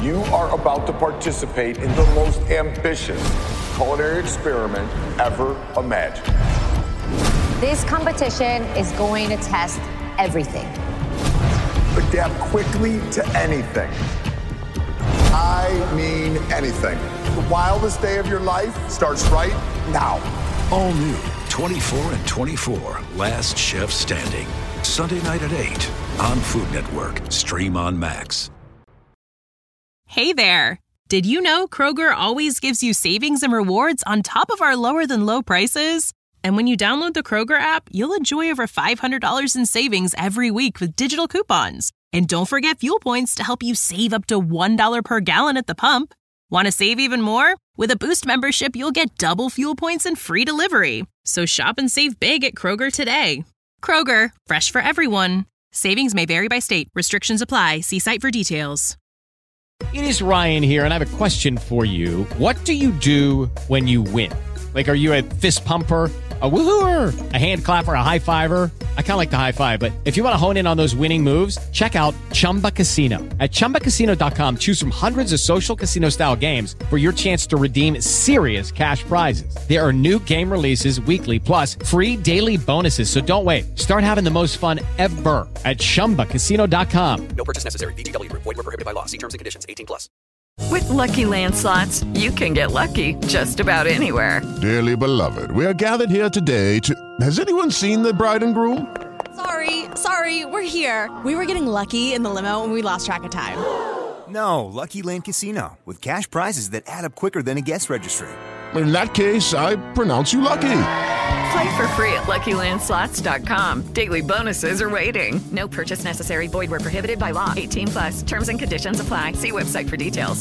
You are about to participate in the most ambitious culinary experiment ever imagined. This competition is going to test everything. Adapt quickly to anything. I mean anything. The wildest day of your life starts right now. All new 24 and 24 Last Chef Standing. Sunday night at 8 on Food Network. Stream on Max. Hey there. Did you know Kroger always gives you savings and rewards on top of our lower than low prices? And when you download the Kroger app, you'll enjoy over $500 in savings every week with digital coupons. And don't forget fuel points to help you save up to $1 per gallon at the pump. Want to save even more? With a Boost membership, you'll get double fuel points and free delivery. So shop and save big at Kroger today. Kroger, fresh for everyone. Savings may vary by state. Restrictions apply. See site for details. It is Ryan here, and I have a question for you. What do you do when you win? Like, are you a fist pumper, a woohooer, a hand clapper, a high fiver? I kind of like the high five, but if you want to hone in on those winning moves, check out Chumba Casino. At ChumbaCasino.com, choose from hundreds of social casino-style games for your chance to redeem serious cash prizes. There are new game releases weekly, plus free daily bonuses. So don't wait. Start having the most fun ever at ChumbaCasino.com. No purchase necessary. VGW. Void where prohibited by law. See terms and conditions. 18+. With Lucky Land Slots, you can get lucky just about anywhere. Dearly beloved, we are gathered here today to... Has anyone seen the bride and groom? Sorry, we're here. We were getting lucky in the limo and we lost track of time. No, Lucky Land Casino, with cash prizes that add up quicker than a guest registry. In that case, I pronounce you lucky. Play for free at LuckyLandSlots.com. Daily bonuses are waiting. No purchase necessary. Void where prohibited by law. 18+. Terms and conditions apply. See website for details.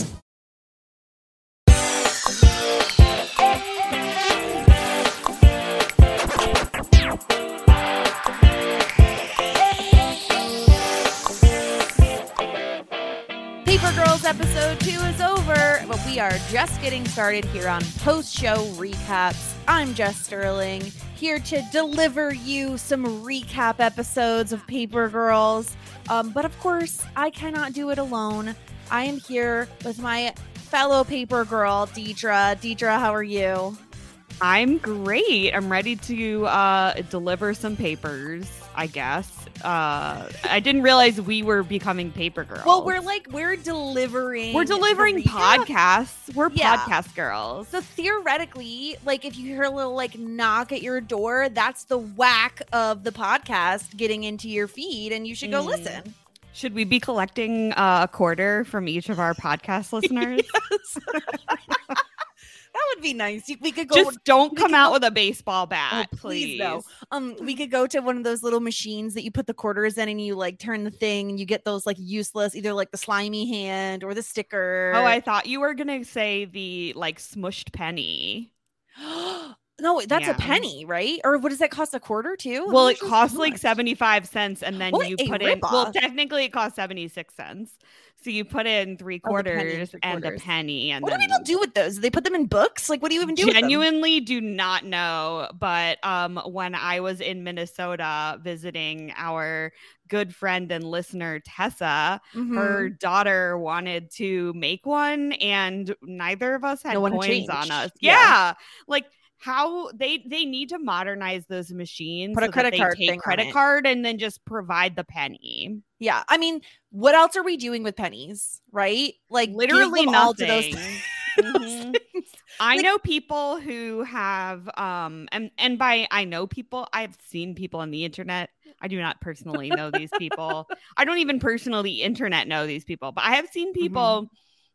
Paper Girls episode 2 is over, but we are just getting started here on post-show recaps. I'm Jess Sterling, here to deliver you some recap episodes of Paper Girls. But of course, I cannot do it alone. I am here with my fellow Paper Girl, Deidre. Deidre, how are you? I'm great. I'm ready to deliver some papers, I guess. I didn't realize we were becoming Paper Girls. Well, we're delivering podcasts. We're podcast girls. So theoretically, like if you hear a little like knock at your door, that's the whack of the podcast getting into your feed, and you should go listen. Should we be collecting a quarter from each of our podcast listeners? Yes. That would be nice. We could go. Just don't come out with a baseball bat, please. No. We could go to one of those little machines that you put the quarters in, and you like turn the thing, and you get those like useless, either like the slimy hand or the sticker. Oh, I thought you were gonna say the like smushed penny. No, that's a penny, right? Or what does that cost? A quarter too? Well, it costs like 75 cents, and then you put in. Rip-off. Well, technically, it costs 76 cents. So you put in three quarters and a penny. And what do people do with those? Do they put them in books? Like, what do you even do? Genuinely do not know. But when I was in Minnesota visiting our good friend and listener Tessa, her daughter wanted to make one, and neither of us had coins on us. Yeah. Like, how they need to modernize those machines. Put a credit card and then just provide the penny. Yeah, I mean, what else are we doing with pennies, right? Like literally give them all to those Mm-hmm. I know people who have and by I know people, I've seen people on the internet. I do not personally know these people. I don't even personally internet know these people, but I have seen people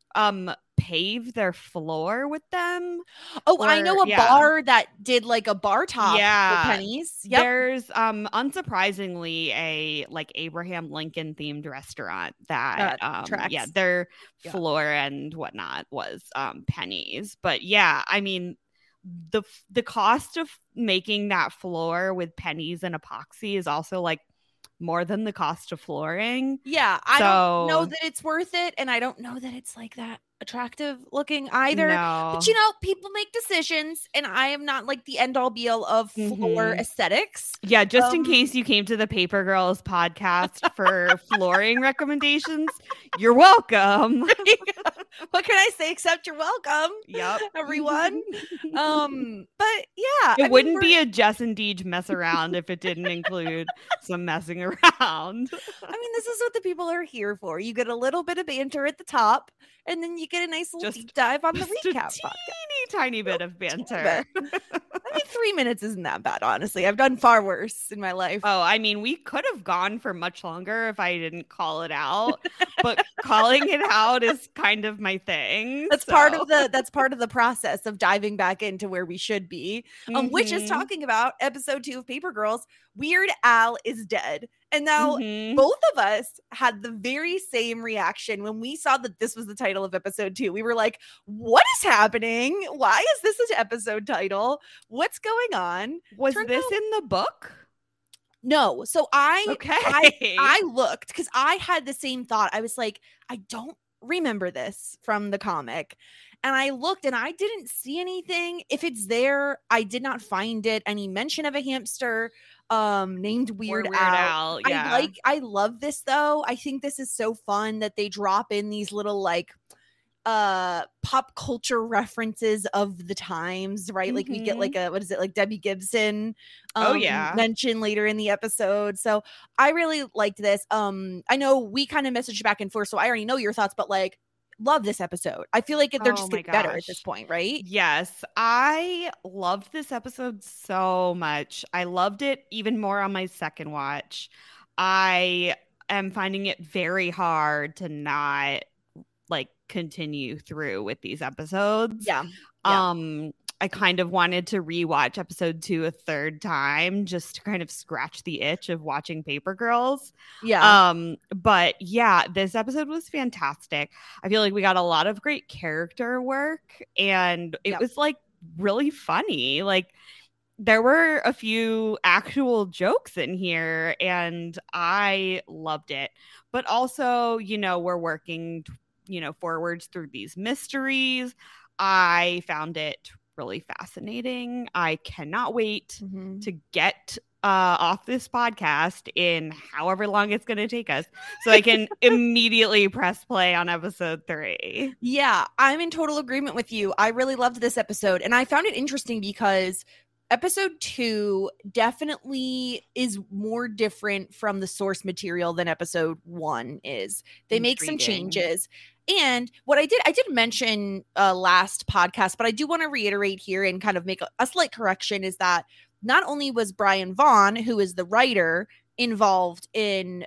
pave their floor with them. I know a bar that did like a bar top with pennies. Yep. There's unsurprisingly a like Abraham Lincoln themed restaurant that their floor and whatnot was pennies. But yeah, I mean the cost of making that floor with pennies and epoxy is also like more than the cost of flooring. Yeah, I don't know that it's worth it, and I don't know that it's like that attractive looking either. No. But people make decisions, and I am not like the end all be all of floor aesthetics. Yeah, just in case you came to the Paper Girls podcast for flooring recommendations, you're welcome. What can I say except you're welcome? Yep, everyone. But yeah, it wouldn't be a Jess and Deej mess around if it didn't include some messing around. I mean, this is what the people are here for. You get a little bit of banter at the top, and then you get a nice little deep dive on the recap podcast. Tiny bit of banter. I mean, 3 minutes isn't that bad, honestly. I've done far worse in my life. Oh, I mean, we could have gone for much longer if I didn't call it out, but calling it out is kind of my thing. That's part of the process of diving back into where we should be, which is talking about episode 2 of Paper Girls. Weird Al is dead. And now both of us had the very same reaction when we saw that this was the title of episode 2. We were like, what is happening? Why is this an episode title? What's going on? Was this in the book? No. So I looked because I had the same thought. I was like, I don't remember this from the comic. And I looked and I didn't see anything. If it's there, I did not find it. Any mention of a hamster named Weird Al. Yeah. I love this though. I think this is so fun that they drop in these little like pop culture references of the times, right? Like we get like like Debbie Gibson mention later in the episode. So I really liked this. I know we kind of messaged back and forth, so I already know your thoughts, but like love this episode. I feel like they're just getting better at this point, right? Yes, I loved this episode so much. I loved it even more on my second watch. I am finding it very hard to not like continue through with these episodes. Yeah. I kind of wanted to rewatch episode 2 a third time just to kind of scratch the itch of watching Paper Girls. Yeah. But yeah, this episode was fantastic. I feel like we got a lot of great character work, and it was like really funny. Like there were a few actual jokes in here, and I loved it. But also, we're working, forwards through these mysteries. I found it really fascinating. I cannot wait to get off this podcast in however long it's going to take us so I can immediately press play on episode 3. Yeah, I'm in total agreement with you. I really loved this episode, and I found it interesting because episode 2 definitely is more different from the source material than episode 1 is. They make some changes. And what I did mention last podcast, but I do want to reiterate here and kind of make a slight correction, is that not only was Brian Vaughn, who is the writer, involved in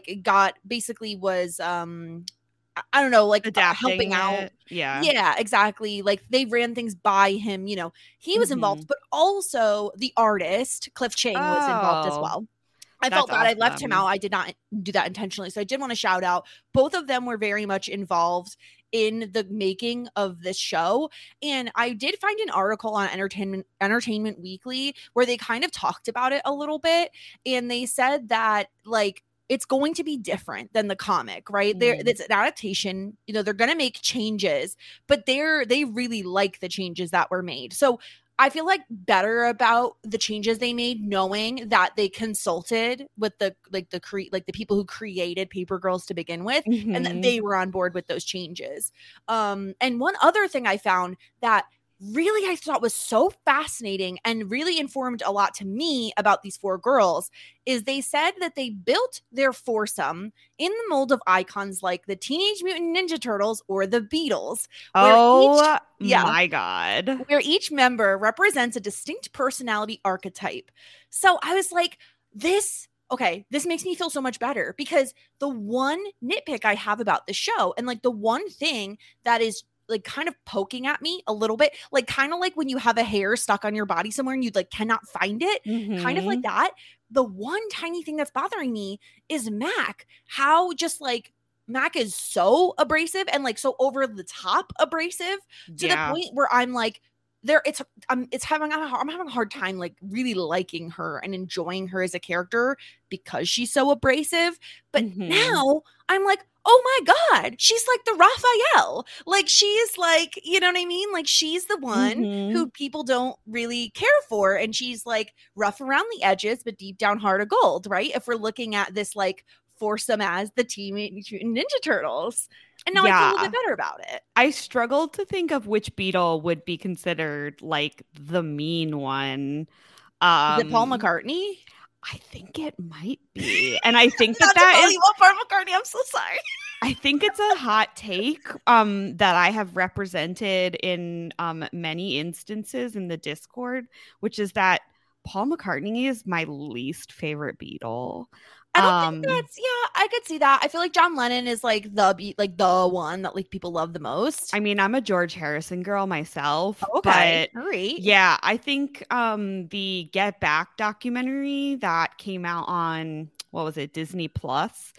I don't know, like adapting helping out. Yeah, exactly. Like they ran things by him, he was involved, but also the artist, Cliff Chang, was involved as well. I felt that I left him out. I did not do that intentionally. So I did want to shout out. Both of them were very much involved in the making of this show. And I did find an article on Entertainment Weekly where they kind of talked about it a little bit. And they said that like it's going to be different than the comic, right? It's an adaptation. They're going to make changes, but they really like the changes that were made. So I feel like better about the changes they made, knowing that they consulted with the people who created Paper Girls to begin with, and that they were on board with those changes. And one other thing I found that really I thought was so fascinating and really informed a lot to me about these 4 girls is they said that they built their foursome in the mold of icons like the Teenage Mutant Ninja Turtles or the Beatles. My God. Where each member represents a distinct personality archetype. So I was like, this makes me feel so much better, because the one nitpick I have about the show, and like the one thing that is like kind of poking at me a little bit, like kind of like when you have a hair stuck on your body somewhere and you like cannot find it, kind of like that. The one tiny thing that's bothering me is Mac. How just like Mac is so abrasive and like so over the top abrasive to the point where I'm like, I'm having a hard time like really liking her and enjoying her as a character because she's so abrasive. But now I'm like, oh my God, she's like the Raphael. Like she's like, you know what I mean? Like she's the one who people don't really care for. And she's like rough around the edges, but deep down heart of gold, right? If we're looking at this like foursome as the Teenage Mutant Ninja Turtles. And now I feel a little bit better about it. I struggled to think of which Beatle would be considered like the mean one. Is it Paul McCartney? I think it might be. And I think that is Paul McCartney. I'm so sorry. I think it's a hot take that I have represented in many instances in the Discord, which is that Paul McCartney is my least favorite Beatle. I don't think that's I could see that. I feel like John Lennon is like the one that like people love the most. I mean, I'm a George Harrison girl myself. Okay. But all right. Yeah, I think the Get Back documentary that came out on Disney Plus.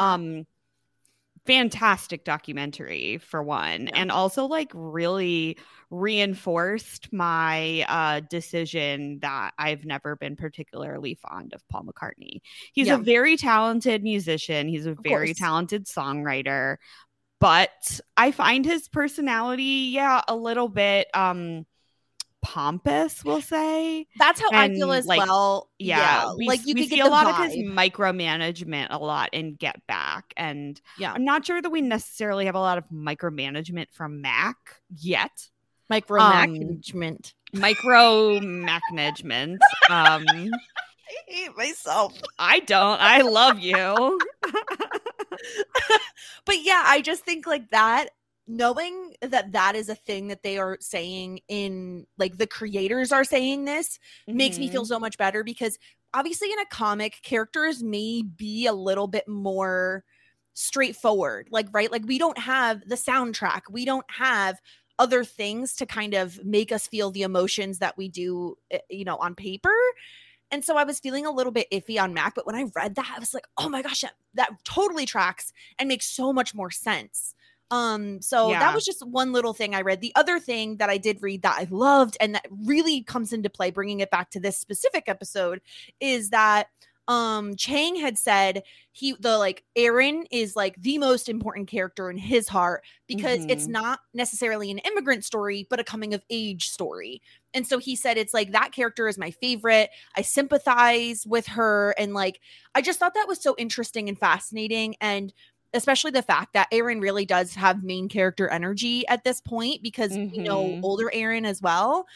Fantastic documentary for one, and also like really reinforced my decision that I've never been particularly fond of Paul McCartney. He's a very talented musician. He's a very talented songwriter, but I find his personality, a little bit pompous, we'll say. That's how I feel as well. Like you could see a lot of his micromanagement a lot in Get Back, and I'm not sure that we necessarily have a lot of micromanagement from Mac yet. Micromanagement. I hate myself. I don't. I love you. But I just think like that. Knowing that is a thing that they are saying in like the creators are saying this makes me feel so much better, because obviously in a comic, characters may be a little bit more straightforward, like, right? Like we don't have the soundtrack. We don't have other things to kind of make us feel the emotions that we do, on paper. And so I was feeling a little bit iffy on Mac, but when I read that, I was like, oh my gosh, that totally tracks and makes so much more sense. That was just one little thing I read. The other thing that I did read that I loved and that really comes into play, bringing it back to this specific episode, is that Chang had said Aaron is like the most important character in his heart, because it's not necessarily an immigrant story, but a coming of age story. And so he said, it's like, that character is my favorite. I sympathize with her. And like, I just thought that was so interesting and fascinating. And especially the fact that Aaron really does have main character energy at this point, because older Aaron as well.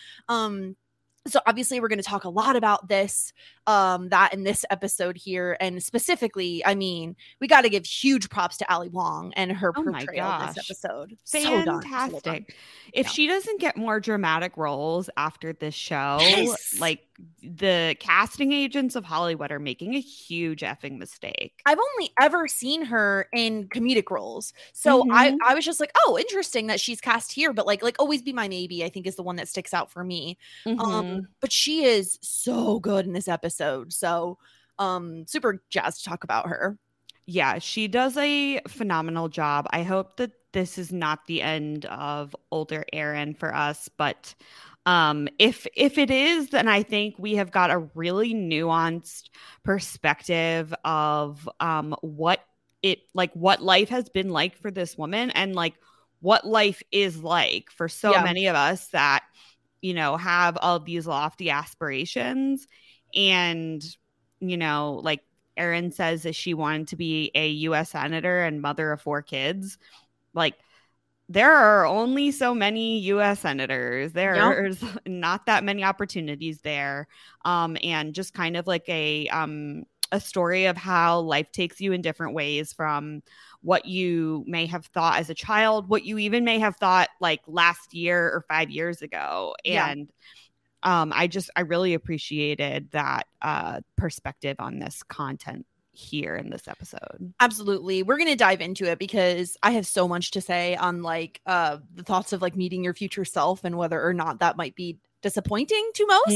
So obviously we're going to talk a lot about this, that in this episode here. And specifically, I mean, we got to give huge props to Ali Wong and her portrayal in this episode. Fantastic. If she doesn't get more dramatic roles after this show, like the casting agents of Hollywood are making a huge effing mistake. I've only ever seen her in comedic roles. So I was just like, oh, interesting that she's cast here, but like Always Be My Maybe, I think is the one that sticks out for me. But she is so good in this episode. So super jazzed to talk about her. Yeah, she does a phenomenal job. I hope that this is not the end of older Aaron for us, but if it is, then I think we have got a really nuanced perspective of what life has been like for this woman, and like what life is like for so many of us that have all these lofty aspirations. And like Erin says that she wanted to be a U.S. senator and mother of 4 kids. Like, there are only so many U.S. senators. There's not that many opportunities there. And just kind of like a story of how life takes you in different ways, from what you may have thought as a child, what you even may have thought like last year or 5 years ago. And I really appreciated that perspective on this content here in this episode. Absolutely. We're going to dive into it, because I have so much to say on like the thoughts of like meeting your future self and whether or not that might be disappointing to most.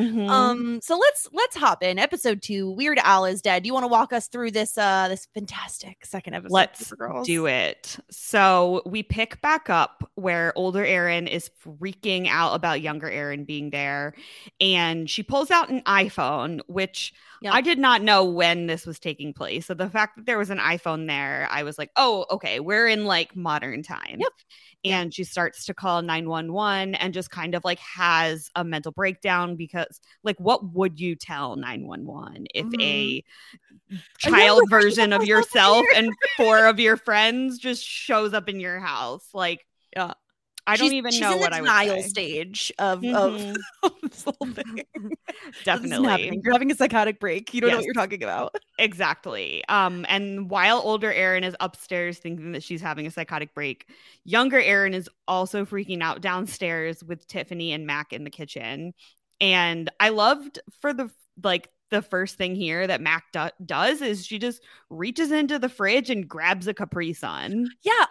So let's hop in. Episode 2, Weird Al is dead. Do you want to walk us through this this fantastic second episode? Let's do it. So we pick back up where older Erin is freaking out about younger Erin being there, and she pulls out an iPhone, which I did not know when this was taking place. So the fact that there was an iPhone there, I was like, oh, okay, we're in like modern times. And she starts to call 911 and just kind of like has a mental breakdown because like, what would you tell 911 if a child version of yourself and 4 of your friends just shows up in your house? Like, I don't even know what I would say. She's in the denial stage of this whole thing. Definitely. You're having a psychotic break. You don't know what you're talking about. Exactly. And while older Erin is upstairs thinking that she's having a psychotic break, younger Erin is also freaking out downstairs with Tiffany and Mac in the kitchen. And I loved the first thing here that Mac does is she just reaches into the fridge and grabs a Capri Sun. Yeah,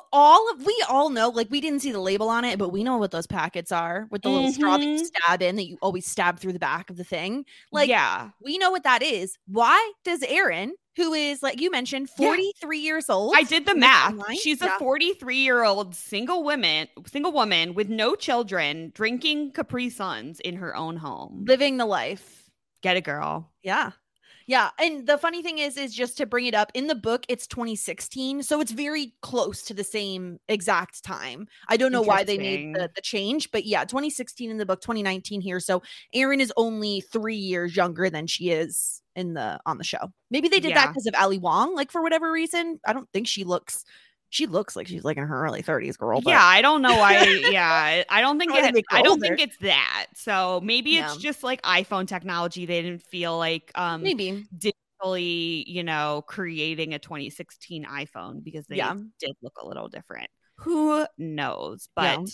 we all know, like, we didn't see the label on it, but we know what those packets are with the little straw that you stab in, that you always stab through the back of the thing. Like, we know what that is. Why does Erin, who is, like you mentioned, 43 years old? I did the math. She's a 43-year-old single woman with no children, drinking Capri Suns in her own home. Living the life. Get it, girl. Yeah. And the funny thing is just to bring it up, in the book, it's 2016. So it's very close to the same exact time. I don't know why they made the change, but 2016 in the book, 2019 here. So Erin is only 3 years younger than she is on the show. Maybe they did that because of Ali Wong, like, for whatever reason. I don't think she looks like she's like in her early 30s, girl. But. Yeah, I don't know why. I don't think it's that. So maybe it's just like iPhone technology. They didn't feel like maybe digitally, creating a 2016 iPhone because they did look a little different. Who knows? But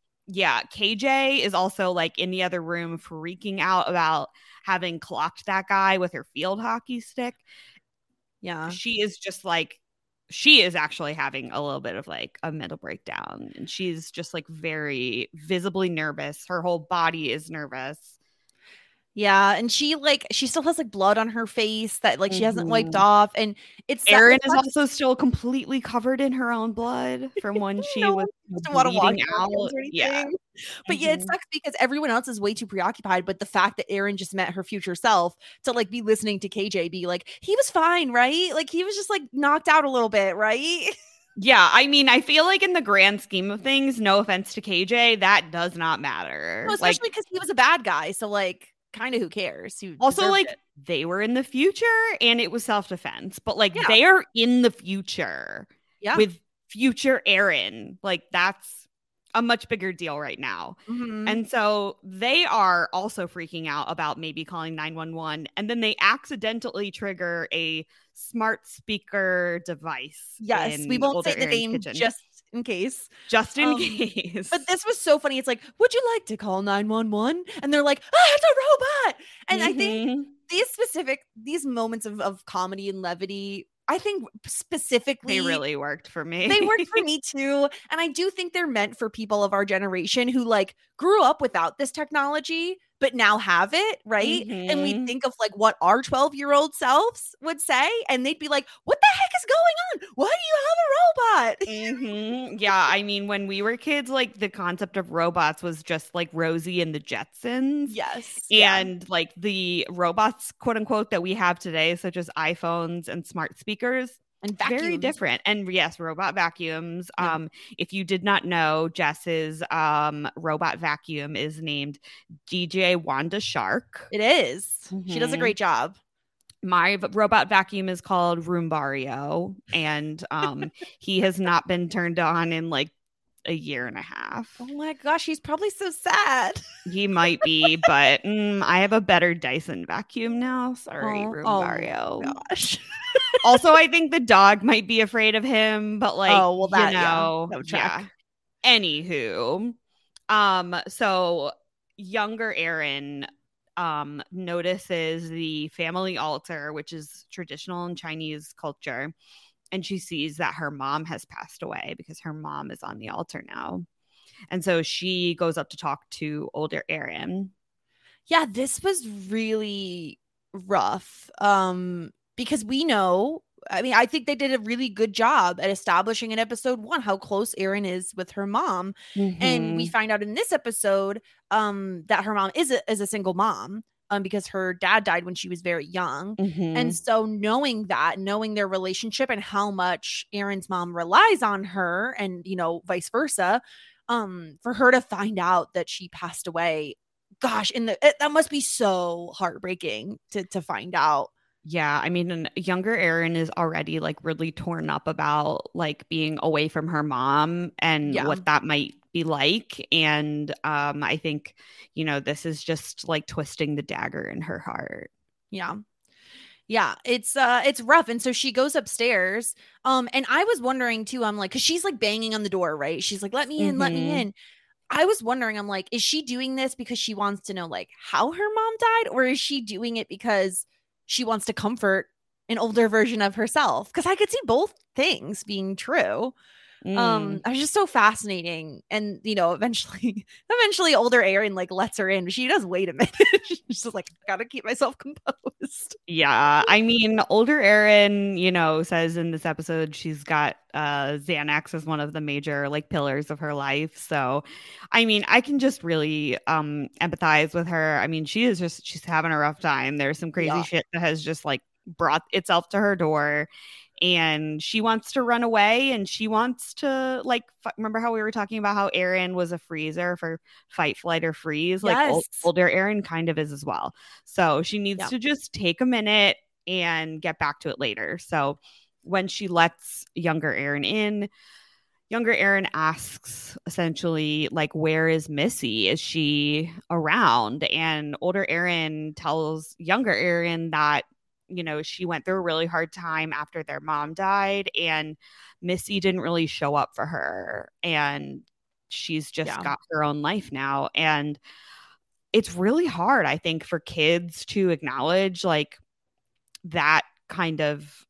KJ is also like in the other room freaking out about having clocked that guy with her field hockey stick. Yeah, she is just like. She is actually having a little bit of like a mental breakdown, and she's just like very visibly nervous. Her whole body is nervous. Yeah, and she still has like blood on her face that like she hasn't wiped off, and Erin is also still completely covered in her own blood from when she was bleeding out. Yeah, but it sucks because everyone else is way too preoccupied. But the fact that Erin just met her future self to like be listening to KJ be like, he was fine, right? Like he was just like knocked out a little bit, right? Yeah, I mean, I feel like in the grand scheme of things, no offense to KJ, that does not matter. No, especially because he was a bad guy, so like. Kind of who cares? Also, like they were in the future and it was self-defense, but like they are in the future with future Erin. Like that's a much bigger deal right now. And so they are also freaking out about maybe calling 911, and then they accidentally trigger a smart speaker device. Yes, we won't say the name just in case. Just in case. But this was so funny. It's like, would you like to call 911? And they're like, it's a robot. And I think these moments of comedy and levity, I think specifically they really worked for me. They worked for me too. And I do think they're meant for people of our generation who like grew up without this technology, but now have it, right? And we think of like what our 12-year-old selves would say, and they'd be like, what the heck is going on? Why do you have a robot? Yeah, I mean, when we were kids, like the concept of robots was just like Rosie and the Jetsons. Yes. And like the robots, quote unquote, that we have today, such as iPhones and smart speakers, and vacuums. Very different. And yes, robot vacuums. If you did not know, Jess's robot vacuum is named DJ Wanda Shark. It is. She does a great job. My robot vacuum is called Roombario, and he has not been turned on in like a year and a half. Oh my gosh, he's probably so sad. He might be, but I have a better Dyson vacuum now. Sorry, Roombario. Oh gosh. Also, I think the dog might be afraid of him, but like, Anywho, so younger Erin notices the family altar, which is traditional in Chinese culture, and she sees that her mom has passed away because her mom is on the altar now. And so she goes up to talk to older Aaron. Yeah, this was really rough. Because we know, I mean, I think they did a really good job at establishing in episode 1 how close Aaron is with her mom. And we find out in this episode that her mom is a single mom because her dad died when she was very young. And so knowing their relationship and how much Aaron's mom relies on her and, you know, vice versa, for her to find out that she passed away, gosh, that must be so heartbreaking to find out. Yeah, I mean, younger Aaron is already like really torn up about like being away from her mom and what that might be like. And I think, you know, this is just like twisting the dagger in her heart. Yeah. Yeah, it's rough. And so she goes upstairs. And I was wondering too, I'm like, because she's like banging on the door, right? She's like, let me in, let me in. I was wondering, I'm like, is she doing this because she wants to know like how her mom died? Or is she doing it because she wants to comfort an older version of herself? Because I could see both things being true. I was just so fascinating. And, you know, eventually older Aaron like lets her in. She does wait a minute. She's just like, gotta keep myself composed. Yeah. I mean, older Aaron, you know, says in this episode she's got Xanax as one of the major like pillars of her life. So, I mean, I can just really empathize with her. I mean, she's having a rough time. There's some crazy shit that has just like brought itself to her door. And she wants to run away and she wants to like, remember how we were talking about how Aaron was a freezer for fight, flight, or freeze? Like older Aaron kind of is as well. So she needs to just take a minute and get back to it later. So when she lets younger Aaron in, younger Aaron asks essentially like, where is Missy? Is she around? And older Aaron tells younger Aaron that, you know, she went through a really hard time after their mom died and Missy didn't really show up for her and she's just got her own life now. And it's really hard, I think, for kids to acknowledge like that kind of,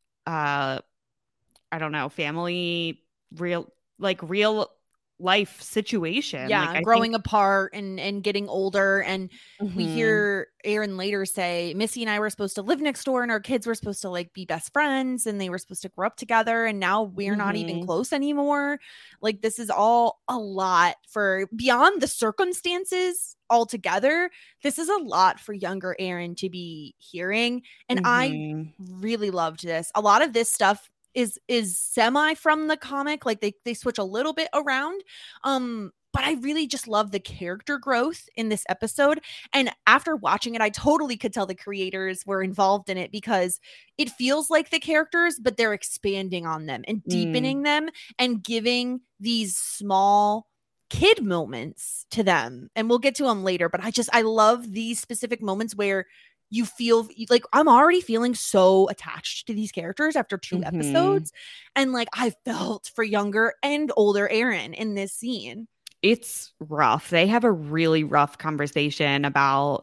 I don't know, family, real life situation. Yeah, like, growing apart and getting older. And we hear Aaron later say, Missy and I were supposed to live next door and our kids were supposed to like be best friends and they were supposed to grow up together. And now we're not even close anymore. Like this is all a lot for beyond the circumstances altogether. This is a lot for younger Aaron to be hearing. And I really loved this. A lot of this stuff is semi from the comic, like they switch a little bit around, but I really just love the character growth in this episode. And after watching it, I totally could tell the creators were involved in it because it feels like the characters, but they're expanding on them and deepening them and giving these small kid moments to them. And we'll get to them later, but I love these specific moments where you feel like I'm already feeling so attached to these characters after 2 episodes. And like I felt for younger and older Aaron in this scene. It's rough. They have a really rough conversation about,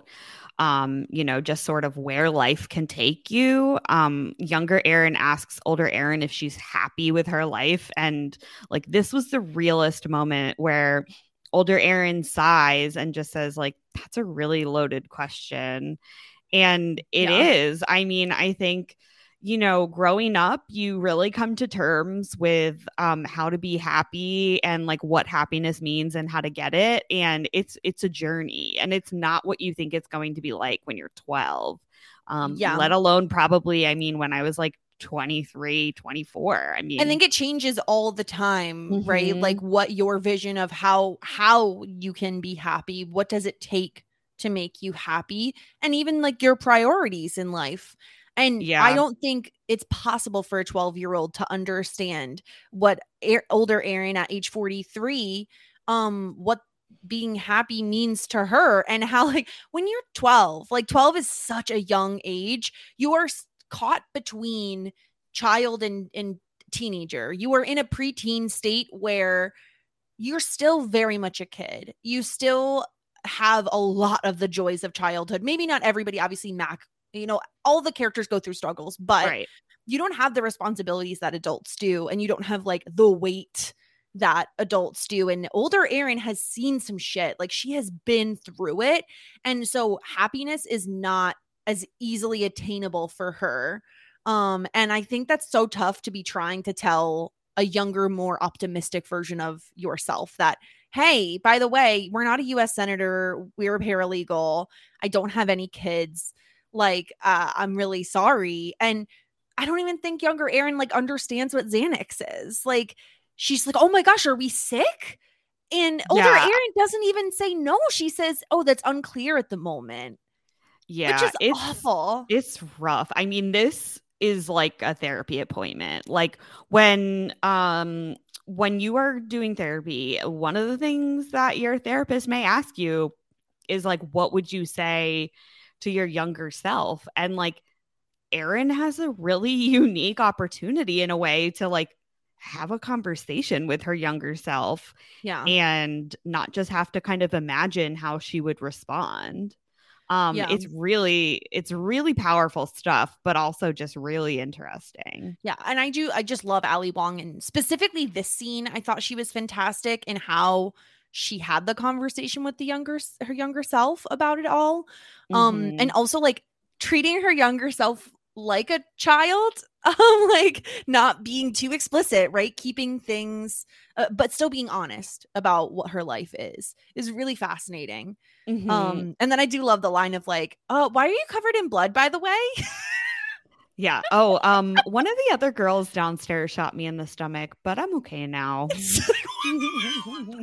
you know, just sort of where life can take you. Younger Aaron asks older Aaron if she's happy with her life. And like this was the realest moment where older Aaron sighs and just says like, that's a really loaded question. And it is. I mean, I think, you know, growing up, you really come to terms with how to be happy and like what happiness means and how to get it. And it's a journey and it's not what you think it's going to be like when you're 12. Let alone probably, I mean, when I was like 23, 24. I mean, I think it changes all the time, right? Like what your vision of how you can be happy, what does it take to make you happy, and even like your priorities in life. And I don't think it's possible for a 12-year-old to understand what older Aaron at age 43, what being happy means to her, and how like when you're 12, like 12 is such a young age. You are caught between child and teenager. You are in a preteen state where you're still very much a kid. You still have a lot of the joys of childhood. Maybe not everybody, obviously Mac, you know, all the characters go through struggles, but you don't have the responsibilities that adults do. And you don't have like the weight that adults do. And older Erin has seen some shit. Like, she has been through it. And so happiness is not as easily attainable for her. And I think that's so tough to be trying to tell a younger, more optimistic version of yourself that, hey, by the way, we're not a US senator. We're a paralegal. I don't have any kids. Like, I'm really sorry. And I don't even think younger Erin like understands what Xanax is. Like, she's like, oh my gosh, are we sick? And older Erin doesn't even say no. She says, oh, that's unclear at the moment. Yeah, which is awful. It's rough. I mean, this is like a therapy appointment. Like, when you are doing therapy, one of the things that your therapist may ask you is like, what would you say to your younger self? And like, Erin has a really unique opportunity in a way to like have a conversation with her younger self. Yeah. And not just have to kind of imagine how she would respond. It's really powerful stuff, but also just really interesting. Yeah. And I just love Ali Wong, and specifically this scene. I thought she was fantastic in how she had the conversation with her younger self about it all. And also like treating her younger self like a child, like not being too explicit, right? Keeping things, but still being honest about what her life is really fascinating. And then I do love the line of like, oh, why are you covered in blood, by the way? Yeah. Oh, one of the other girls downstairs shot me in the stomach, but I'm okay now. What's going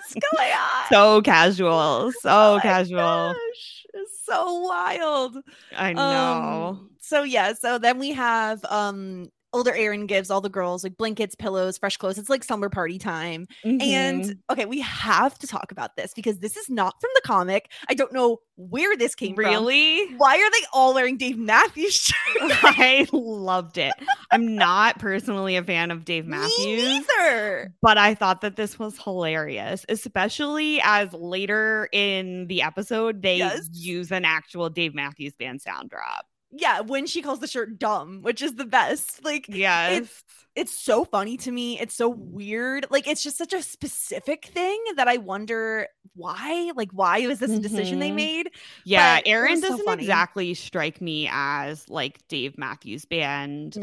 on? So casual. So casual. Gosh, it's so wild. I know. So then we have older Erin gives all the girls like blankets, pillows, fresh clothes. It's like summer party time. And okay, we have to talk about this because this is not from the comic. I don't know where this came from. Really? Why are they all wearing Dave Matthews shirts? I loved it. I'm not personally a fan of Dave Matthews. Me neither. But I thought that this was hilarious, especially as later in the episode, they use an actual Dave Matthews Band sound drop. Yeah, when she calls the shirt dumb, which is the best. Like, it's so funny to me. It's so weird. Like, it's just such a specific thing that I wonder why. Like, why was this a decision they made? Yeah, Erin doesn't exactly strike me as like Dave Matthews Band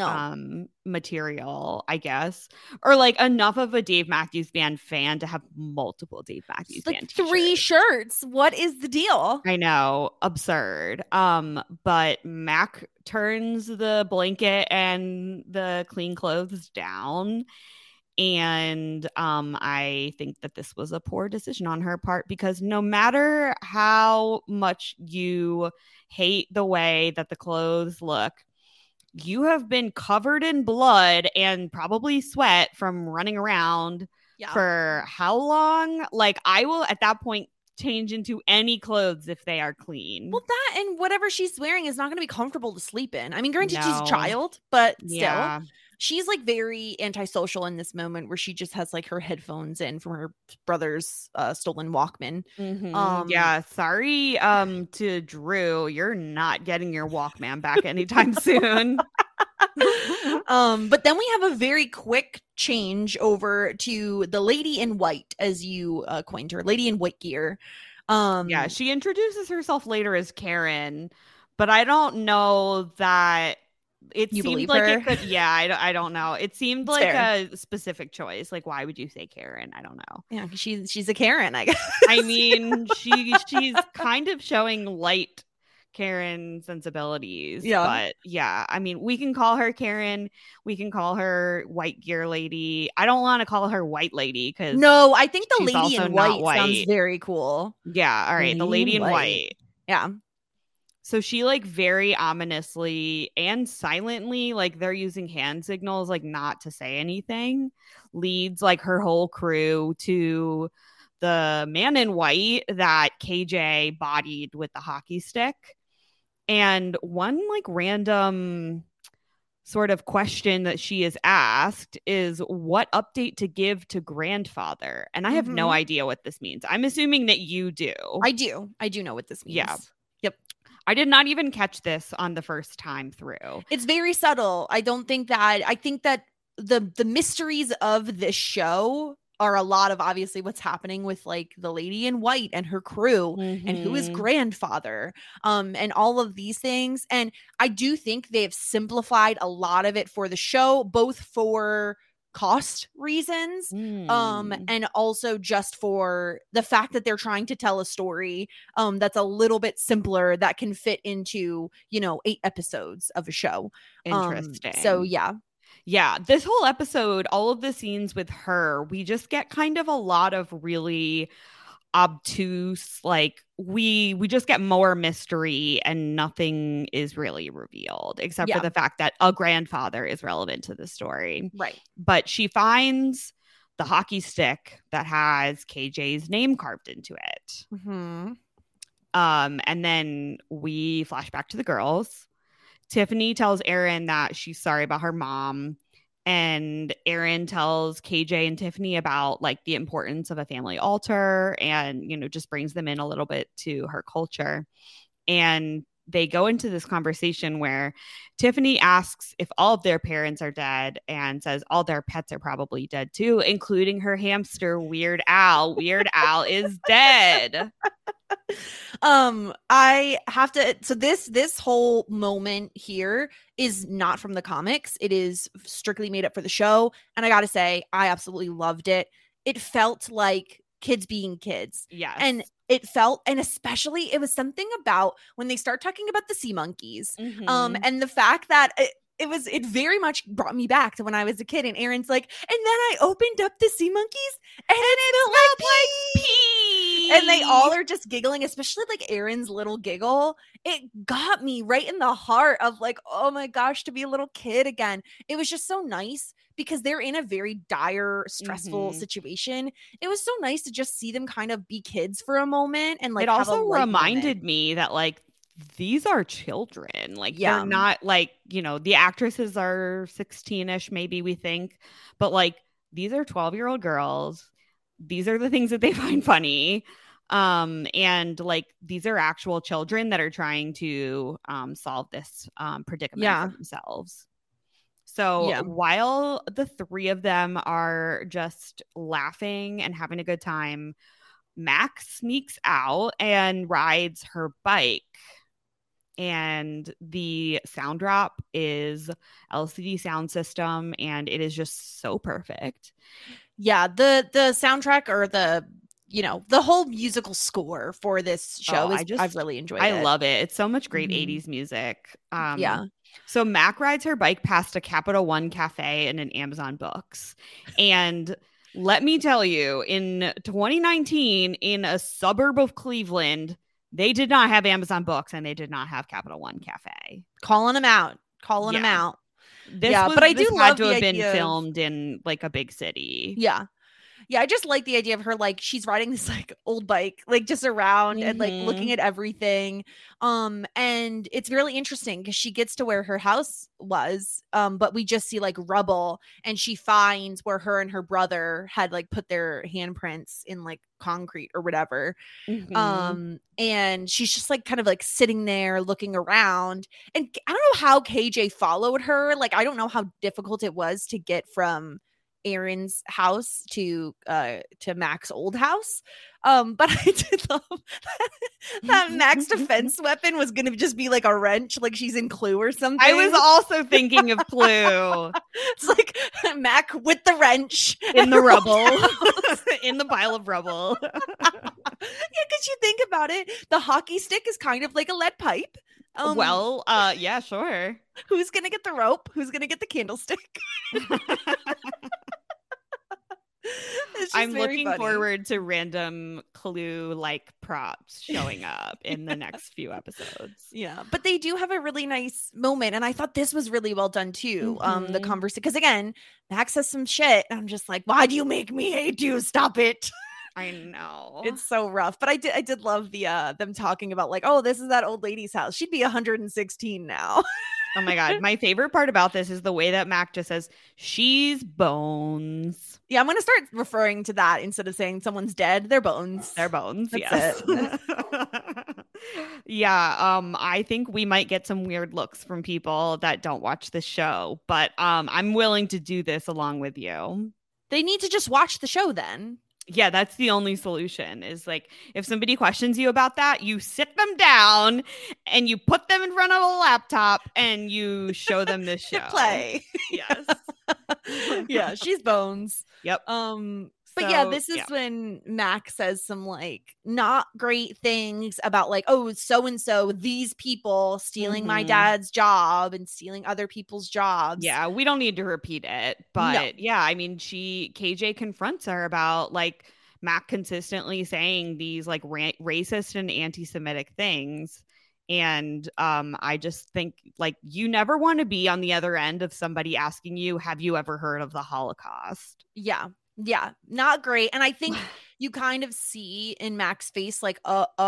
material, I guess, or like enough of a Dave Matthews Band fan to have multiple Dave Matthews Band t-shirts. 3 shirts. What is the deal? I know, absurd. But Mac turns the blanket and the clean clothes down, and I think that this was a poor decision on her part, because no matter how much you hate the way that the clothes look, you have been covered in blood and probably sweat from running around for how long? Like, I will at that point change into any clothes if they are clean. Well, that and whatever she's wearing is not going to be comfortable to sleep in. I mean, granted, she's a child, but still, she's like very antisocial in this moment where she just has like her headphones in from her brother's stolen Walkman. Sorry to Drew, you're not getting your Walkman back anytime soon. But then we have a very quick change over to the lady in white, as you coined her, lady in white gear. She introduces herself later as Karen, but I don't know that it seemed like it could. Yeah, I don't know. It seemed like a specific choice. Like, why would you say Karen? I don't know. Yeah, she's a Karen, I guess. I mean, she's kind of showing light Karen sensibilities. But I mean, we can call her Karen. We can call her white gear lady. I don't want to call her white lady because I think the lady in white sounds very cool. Yeah. All right. The lady in white. Yeah. So she like very ominously and silently, like they're using hand signals, like not to say anything, leads like her whole crew to the man in white that KJ bodied with the hockey stick. And one like random sort of question that she is asked is what update to give to grandfather. And I have no idea what this means. I'm assuming that you do. I do know what this means. Yeah. Yep. I did not even catch this on the first time through. It's very subtle. I think that the mysteries of this show are a lot of obviously what's happening with like the lady in white and her crew and who is grandfather, and all of these things. And I do think they've simplified a lot of it for the show, both for cost reasons, and also just for the fact that they're trying to tell a story that's a little bit simpler that can fit into, 8 episodes of a show. Interesting. So yeah, this whole episode, all of the scenes with her, we just get kind of a lot of really obtuse, like we just get more mystery and nothing is really revealed except for the fact that a grandfather is relevant to the story. Right. But she finds the hockey stick that has KJ's name carved into it. And then we flash back to the girls. Tiffany tells Erin that she's sorry about her mom. And Erin tells KJ and Tiffany about like the importance of a family altar and, just brings them in a little bit to her culture. And they go into this conversation where Tiffany asks if all of their parents are dead and says all their pets are probably dead too, including her hamster, Weird Al. Weird Al is dead. I have to, so this whole moment here is not from the comics. It is strictly made up for the show. And I gotta say, I absolutely loved it. It felt like kids being kids. Yes. And it felt, and especially it was something about when they start talking about the sea monkeys, and the fact that it very much brought me back to when I was a kid. And Erin's like, and then I opened up the sea monkeys and it smelled like pee. And they all are just giggling, especially like Erin's little giggle. It got me right in the heart of like, oh my gosh, to be a little kid again. It was just so nice because they're in a very dire, stressful situation. It was so nice to just see them kind of be kids for a moment. And like, it also reminded me that like, these are children. Like, they're not like, the actresses are 16-ish, maybe we think, but like, these are 12-year-old girls. These are the things that they find funny. And like, these are actual children that are trying to solve this predicament for themselves. So while the three of them are just laughing and having a good time, Max sneaks out and rides her bike. And the sound drop is LCD sound system, and it is just so perfect. Yeah, the soundtrack or the whole musical score for this show I've really enjoyed it. I love it. It's so much great 80s music. So Mac rides her bike past a Capital One cafe and an Amazon Books. And let me tell you, in 2019, in a suburb of Cleveland, they did not have Amazon Books and they did not have Capital One cafe. Calling them out. Them out. But I do love to have been filmed in like a big city. Yeah. Yeah, I just like the idea of her, like, she's riding this like old bike, like just around and like looking at everything. And it's really interesting because she gets to where her house was, but we just see like rubble, and she finds where her and her brother had like put their handprints in like concrete or whatever. And she's just like kind of like sitting there looking around, and I don't know how KJ followed her. Like, I don't know how difficult it was to get from Erin's house to Mac's old house, but I did love that Mac's defense weapon was gonna just be like a wrench, like she's in Clue or something. I was also thinking of Clue. It's like Mac with the wrench in the rubble, in the pile of rubble. Yeah, because you think about it, the hockey stick is kind of like a lead pipe. Yeah, sure. Who's gonna get the rope? Who's gonna get the candlestick? I'm looking forward to random Clue like props showing up in the next few episodes. Yeah, but they do have a really nice moment, and I thought this was really well done too. The conversation, because again, Max says some shit, and I'm just like, why do you make me hate you? Stop it. I know, it's so rough, but I did love the them talking about like, oh, this is that old lady's house. She'd be 116 now. Oh my God. My favorite part about this is the way that Mac just says, she's bones. Yeah, I'm going to start referring to that instead of saying someone's dead. They're bones. They're bones. That's yes. It. Yeah. I think we might get some weird looks from people that don't watch the show, but I'm willing to do this along with you. They need to just watch the show then. Yeah, that's the only solution is like if somebody questions you about that, you sit them down and you put them in front of a laptop and you show them this show. Play. Yes. Yeah, she's Bones. Yep. But yeah, this is when Mac says some like not great things about like, oh, so and so, these people stealing my dad's job and stealing other people's jobs. Yeah, we don't need to repeat it. But yeah, I mean, KJ confronts her about like Mac consistently saying these like racist and anti-Semitic things. And I just think like you never want to be on the other end of somebody asking you, have you ever heard of the Holocaust? Yeah, not great. And I think you kind of see in Mac's face, like,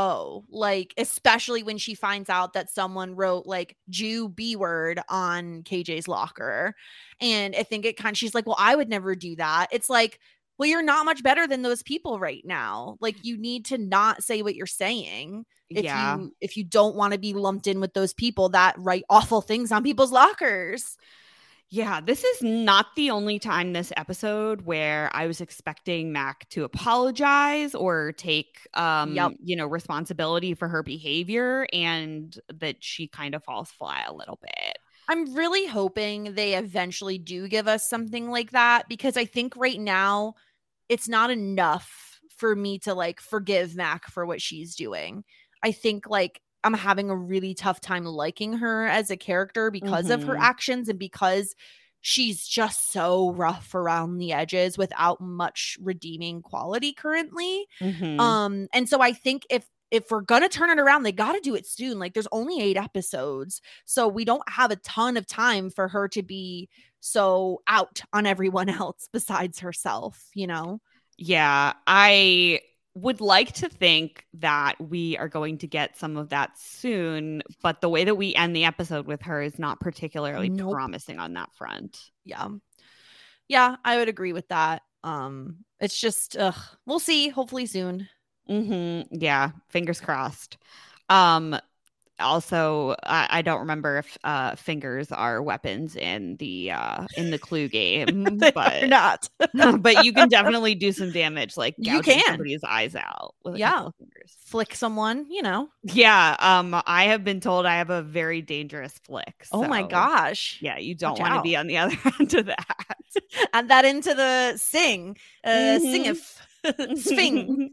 like, especially when she finds out that someone wrote like Jew B word on KJ's locker. And I think she's like, well, I would never do that. It's like, well, you're not much better than those people right now. Like, you need to not say what you're saying if you don't want to be lumped in with those people that write awful things on people's lockers. Yeah, this is not the only time this episode where I was expecting Mac to apologize or take, responsibility for her behavior, and that she kind of falls flat a little bit. I'm really hoping they eventually do give us something like that, because I think right now it's not enough for me to like forgive Mac for what she's doing. I think like I'm having a really tough time liking her as a character because of her actions and because she's just so rough around the edges without much redeeming quality currently. And so I think if we're going to turn it around, they got to do it soon. Like, there's only 8 episodes, so we don't have a ton of time for her to be so out on everyone else besides herself, you know? Yeah, I would like to think that we are going to get some of that soon, but the way that we end the episode with her is not particularly promising on that front. Yeah, I would agree with that. It's just we'll see, hopefully soon. Yeah, fingers crossed. Also, I don't remember if fingers are weapons in the Clue game, but not. But you can definitely do some damage, like gouging you can somebody's eyes out with a couple of fingers. Flick someone, you know. Yeah, I have been told I have a very dangerous flick. Oh my gosh! Yeah, you don't want to be on the other end of that. Add that into the sing, swing.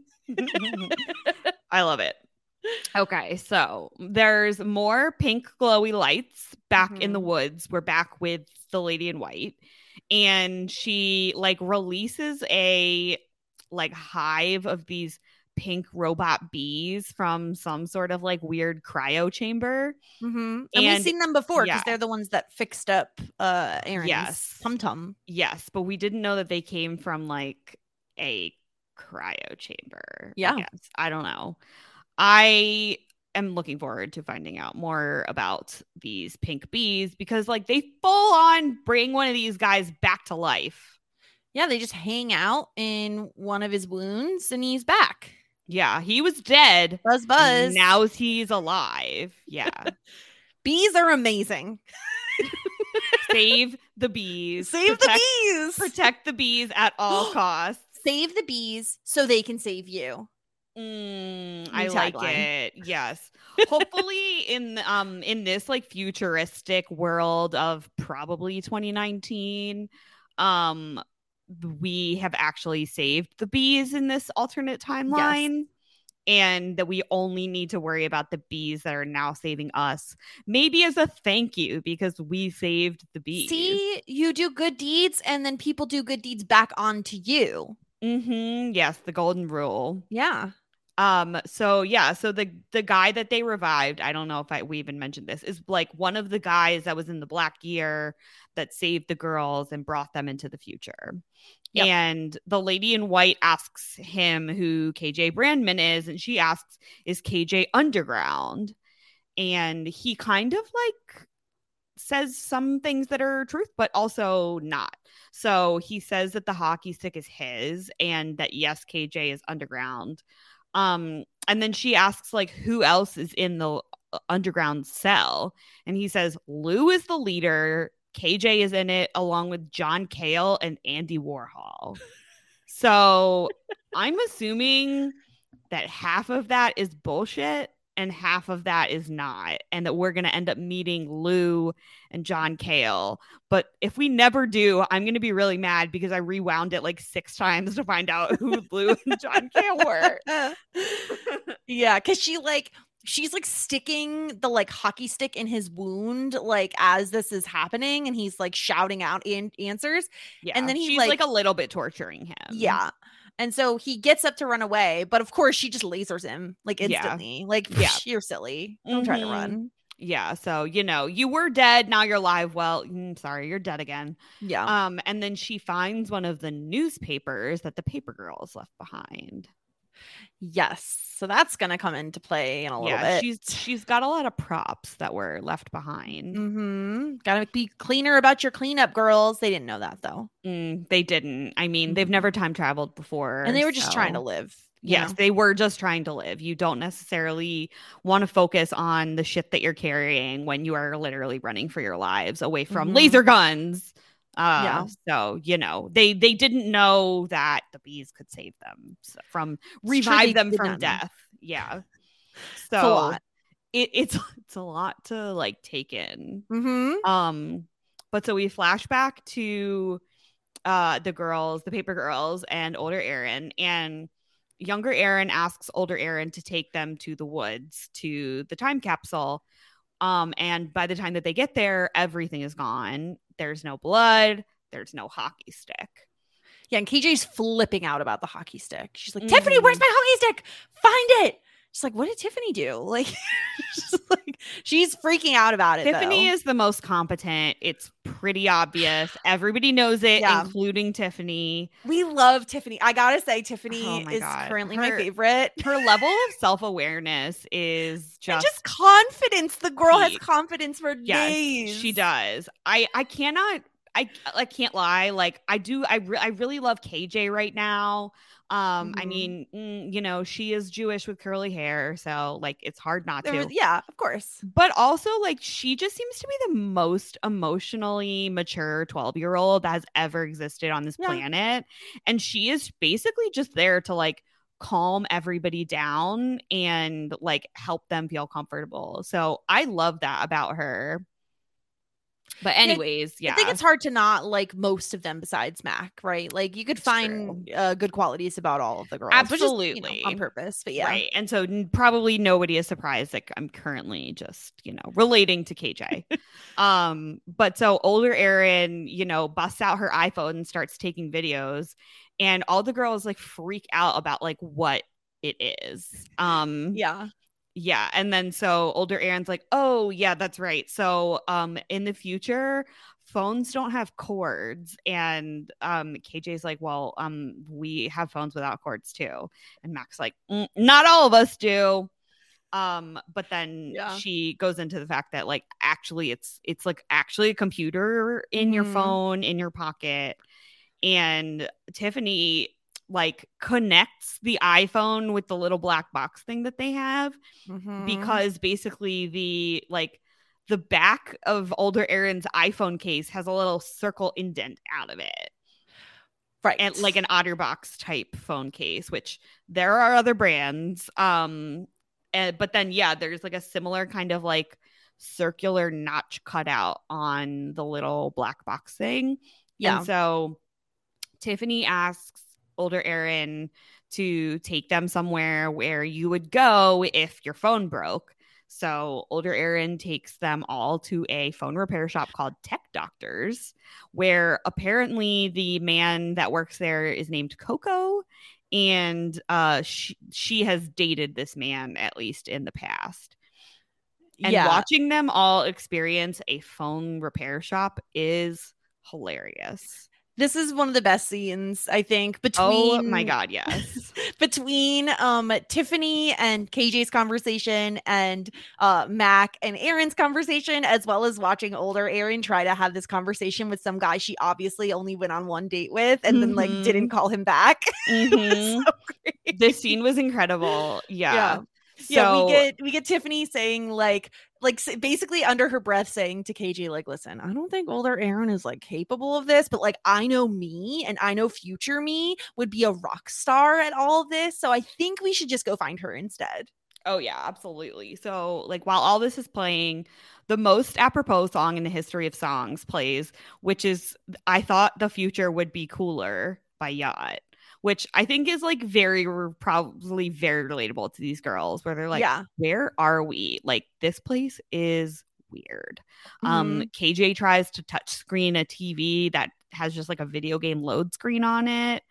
I love it. Okay, so there's more pink glowy lights back in the woods. We're back with the lady in white, and she like releases a like hive of these pink robot bees from some sort of like weird cryo chamber. And we've seen them before because they're the ones that fixed up Aaron's tum-tum. Yes, but we didn't know that they came from like a cryo chamber. I don't know. I am looking forward to finding out more about these pink bees because like they full on bring one of these guys back to life. Yeah, they just hang out in one of his wounds and he's back. Yeah, he was dead. Buzz. Now he's alive. Yeah. Bees are amazing. Save the bees. The bees. Protect the bees at all costs. Save the bees so they can save you. I like it. Yes. Hopefully in this like futuristic world of probably 2019, we have actually saved the bees in this alternate timeline. And that we only need to worry about the bees that are now saving us. Maybe as a thank you because we saved the bees. See, you do good deeds and then people do good deeds back onto you. Yes, the golden rule. Yeah. So the guy that they revived, I don't know if we even mentioned this, is like one of the guys that was in the Black Gear that saved the girls and brought them into the future. Yep. And the lady in white asks him who KJ Brandman is, and she asks, is KJ underground? And he kind of like says some things that are truth, but also not. So he says that the hockey stick is his and that yes, KJ is underground. And then she asks like who else is in the underground cell, and he says Lou is the leader, KJ is in it along with John Cale and Andy Warhol. So I'm assuming that half of that is bullshit and half of that is not, and that we're going to end up meeting Lou and John Cale. But if we never do, I'm going to be really mad because I rewound it like 6 times to find out who Lou and John Cale were. Yeah, because she's like sticking the like hockey stick in his wound like as this is happening, and he's like shouting out answers. Yeah, and then she's like a little bit torturing him. Yeah. And so he gets up to run away, but of course she just lasers him like instantly. Yeah. Like, you're silly. Don't try to run. Yeah. So, you were dead. Now you're alive. Well, sorry, you're dead again. Yeah. And then she finds one of the newspapers that the paper girls left behind. Yes. So that's going to come into play in a little bit. She's got a lot of props that were left behind. Mm-hmm. Got to be cleaner about your cleanup, girls. They didn't know that, though. They didn't. I mean, they've never time traveled before. And they were just trying to live. Yes, they were just trying to live. You don't necessarily want to focus on the shit that you're carrying when you are literally running for your lives away from laser guns. So they didn't know that the bees could save them from revive them from death. Yeah, so it's a lot to like take in. But so we flash back to the paper girls and older Aaron, and younger Aaron asks older Aaron to take them to the woods to the time capsule. And by the time that they get there, everything is gone. There's no blood. There's no hockey stick. Yeah, and KJ's flipping out about the hockey stick. She's like, Tiffany, where's my hockey stick? Find it. She's like, what did Tiffany do? Like, she's freaking out about it. Tiffany is the most competent. It's pretty obvious. Everybody knows it, including Tiffany. We love Tiffany. I gotta say, Tiffany is currently my favorite. Her level of self-awareness is just confidence. The girl has confidence for days. She does. I can't lie. Like I really love KJ right now. I mean, she is Jewish with curly hair, so like it's hard not to. Yeah, of course. But also, like, she just seems to be the most emotionally mature 12-year-old that has ever existed on this planet, and she is basically just there to like calm everybody down and like help them feel comfortable. So I love that about her. But anyways, I think it's hard to not like most of them besides Mac, right? Like you could find good qualities about all of the girls. Absolutely. Which is, on purpose, but yeah. Right. And so probably nobody is surprised that I'm currently just, relating to KJ. But so older Erin, busts out her iPhone and starts taking videos, and all the girls like freak out about like what it is. Yeah. And then so older Aaron's like, oh, yeah, that's right. So in the future, phones don't have cords. And KJ's like, well, we have phones without cords, too. And Mac's like, not all of us do. But then she goes into the fact that like actually it's like actually a computer in your phone, in your pocket. And Tiffany like connects the iPhone with the little black box thing that they have, because basically the back of older Aaron's iPhone case has a little circle indent out of it. Right. And like an OtterBox type phone case, which there are other brands. But then, there's like a similar kind of like circular notch cutout on the little black box thing. Yeah. And so Tiffany asks older Aaron to take them somewhere where you would go if your phone broke. So older Aaron takes them all to a phone repair shop called Tech Doctors, where apparently the man that works there is named Coco, and she has dated this man at least in the past. And watching them all experience a phone repair shop is hilarious. This is one of the best scenes, I think, between... Oh, my God, yes. between Tiffany and KJ's conversation and Mac and Aaron's conversation, as well as watching older Aaron try to have this conversation with some guy she obviously only went on one date with and then, like, didn't call him back. So this scene was incredible. Yeah. So we get Tiffany saying like, like basically under her breath saying to KJ, like, listen, I don't think older Aaron is like capable of this, but like I know me and I know future me would be a rock star at all of this. So I think we should just go find her instead. Oh yeah, absolutely. So like while all this is playing, the most apropos song in the history of songs plays, which is I Thought the Future Would Be Cooler by Yacht, which I think is like probably very relatable to these girls, where they're like, where are we? Like, this place is weird. KJ tries to touch screen a TV that has just like a video game load screen on it.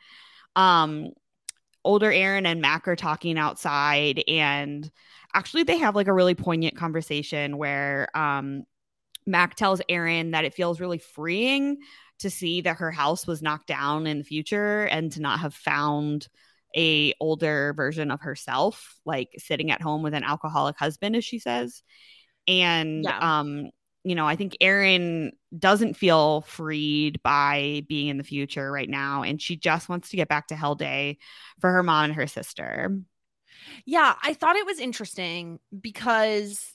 Older Aaron and Mac are talking outside, and actually they have like a really poignant conversation where Mac tells Aaron that it feels really freeing to see that her house was knocked down in the future and to not have found a older version of herself, like sitting at home with an alcoholic husband, as she says. And, you know, I think Aaron doesn't feel freed by being in the future right now. And she just wants to get back to Hell Day for her mom and her sister. Yeah, I thought it was interesting because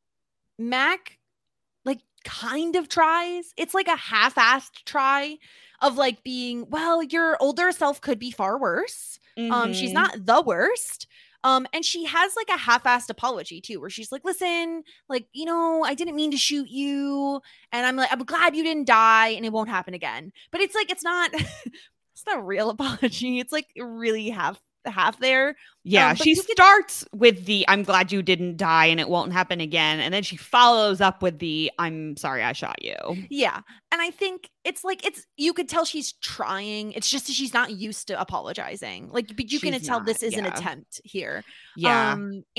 Mac like kind of tries. It's like a half-assed try of like being, well, your older self could be far worse. She's not the worst. And she has like a half-assed apology too, where she's like, listen, like, you know, I didn't mean to shoot you. And I'm like, I'm glad you didn't die and it won't happen again. But it's like, it's not a real apology. It's like really half there. Yeah, she starts with the I'm glad you didn't die and it won't happen again, and then she follows up with the I'm sorry I shot you. Yeah, and I think it's like you could tell she's trying. It's just that she's not used to apologizing. Like, but you can tell this is an attempt here. Yeah,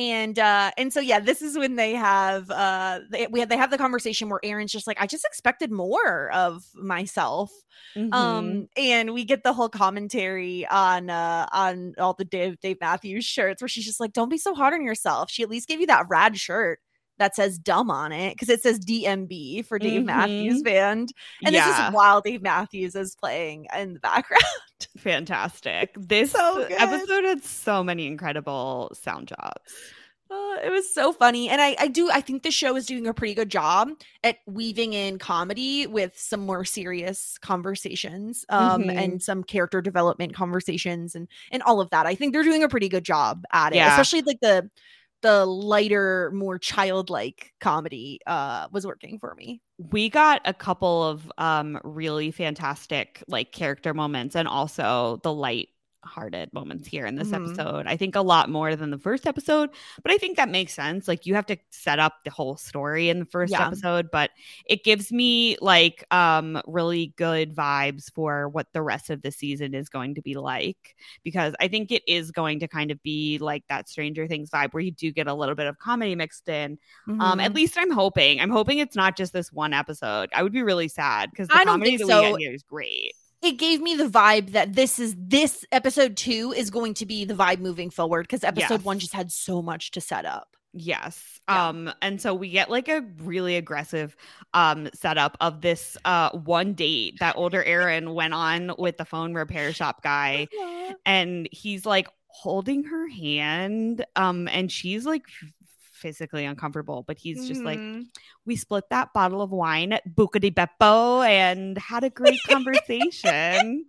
and so yeah, this is when they have they have the conversation where Aaron's just like, I just expected more of myself. And we get the whole commentary on all the Dave Matthews shirts where she's just like, don't be so hard on yourself. She at least gave you that rad shirt that says dumb on it because it says DMB for Dave Matthews Band. And this is while Dave Matthews is playing in the background. Fantastic. This episode had so many incredible sound jobs. It was so funny. And I think the show is doing a pretty good job at weaving in comedy with some more serious conversations and some character development conversations and all of that. I think they're doing a pretty good job at it, especially like the lighter, more childlike comedy was working for me. We got a couple of really fantastic like character moments and also the light-hearted moments here in this episode. I think a lot more than the first episode, but I think that makes sense. Like, you have to set up the whole story in the first episode, but it gives me like really good vibes for what the rest of the season is going to be like, because I think it is going to kind of be like that Stranger Things vibe where you do get a little bit of comedy mixed in. At least I'm hoping it's not just this one episode. I would be really sad because the comedy that we get here is great. It gave me the vibe that this episode 2 is going to be the vibe moving forward, because episode 1 just had so much to set up. Yes. And so we get like a really aggressive setup of this one date that older Aaron went on with the phone repair shop guy. And he's like holding her hand and she's like physically uncomfortable, but he's just like, we split that bottle of wine at Buca di Beppo and had a great conversation.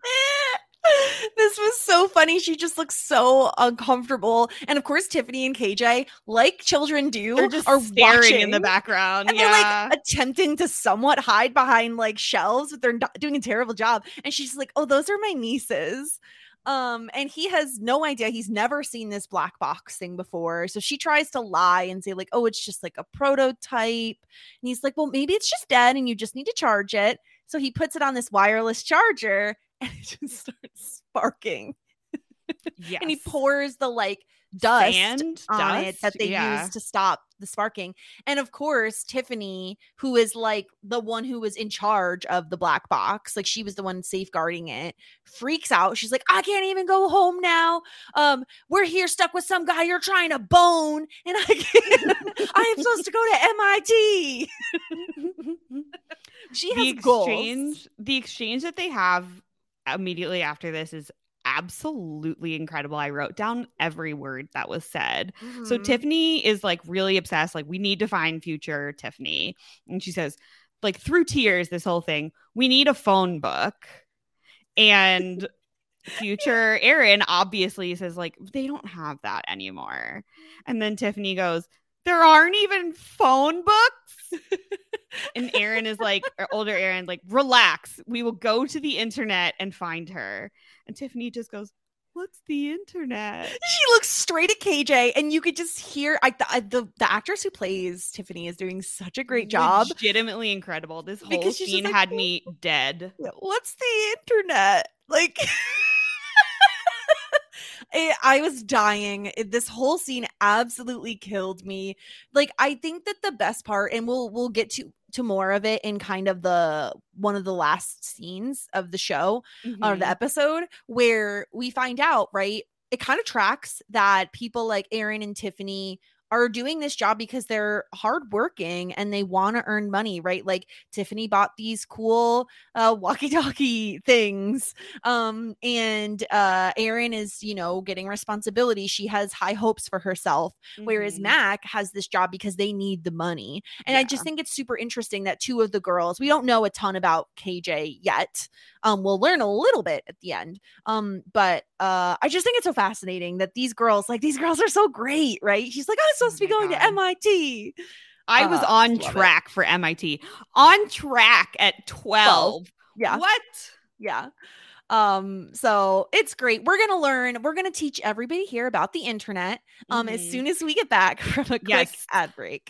This was so funny. She just looks so uncomfortable. And of course, Tiffany and KJ, like children do, are staring watching in the background. And they're like attempting to somewhat hide behind like shelves, but they're not doing a terrible job. And she's like, oh, those are my nieces. And he has no idea. He's never seen this black box thing before. So she tries to lie and say like, oh, it's just like a prototype. And he's like, well, maybe it's just dead and you just need to charge it. So he puts it on this wireless charger and it just starts sparking. Yes. And he pours the like dust on it that they use to stop the sparking. And of course, Tiffany, who is like the one who was in charge of the black box, like she was the one safeguarding it, freaks out. She's like, I can't even go home now. We're here stuck with some guy you're trying to bone, and I am supposed to go to MIT. She has goals. The exchange that they have immediately after this is absolutely incredible. I wrote down every word that was said. So Tiffany is like really obsessed. Like, we need to find future Tiffany. And she says, like, through tears, this whole thing, we need a phone book. And future Aaron obviously says, like, they don't have that anymore. And then Tiffany goes, there aren't even phone books. And Aaron is like, or older Aaron, like, relax. We will go to the internet and find her. And Tiffany just goes, what's the internet? She looks straight at KJ, and you could just hear the actress who plays Tiffany is doing such a great job. Legitimately incredible. This whole scene had me dead. What's the internet? Like, I was dying. This whole scene absolutely killed me. Like, I think that the best part, and we'll get to more of it in kind of one of the last scenes of the show or the episode, where we find out, right? It kind of tracks that people like Aaron and Tiffany are doing this job because they're hardworking and they want to earn money, right? Like, Tiffany bought these cool walkie-talkie things, and Aaron is, getting responsibility. She has high hopes for herself, whereas Mac has this job because they need the money. And I just think it's super interesting that two of the girls, we don't know a ton about KJ yet. We'll learn a little bit at the end. But I just think it's so fascinating that these girls are so great, right? She's like, I'm supposed to be going to MIT. I was on track for MIT. On track at 12. Yeah. What? Yeah. So it's great. We're going to teach everybody here about the internet as soon as we get back from a quick ad break.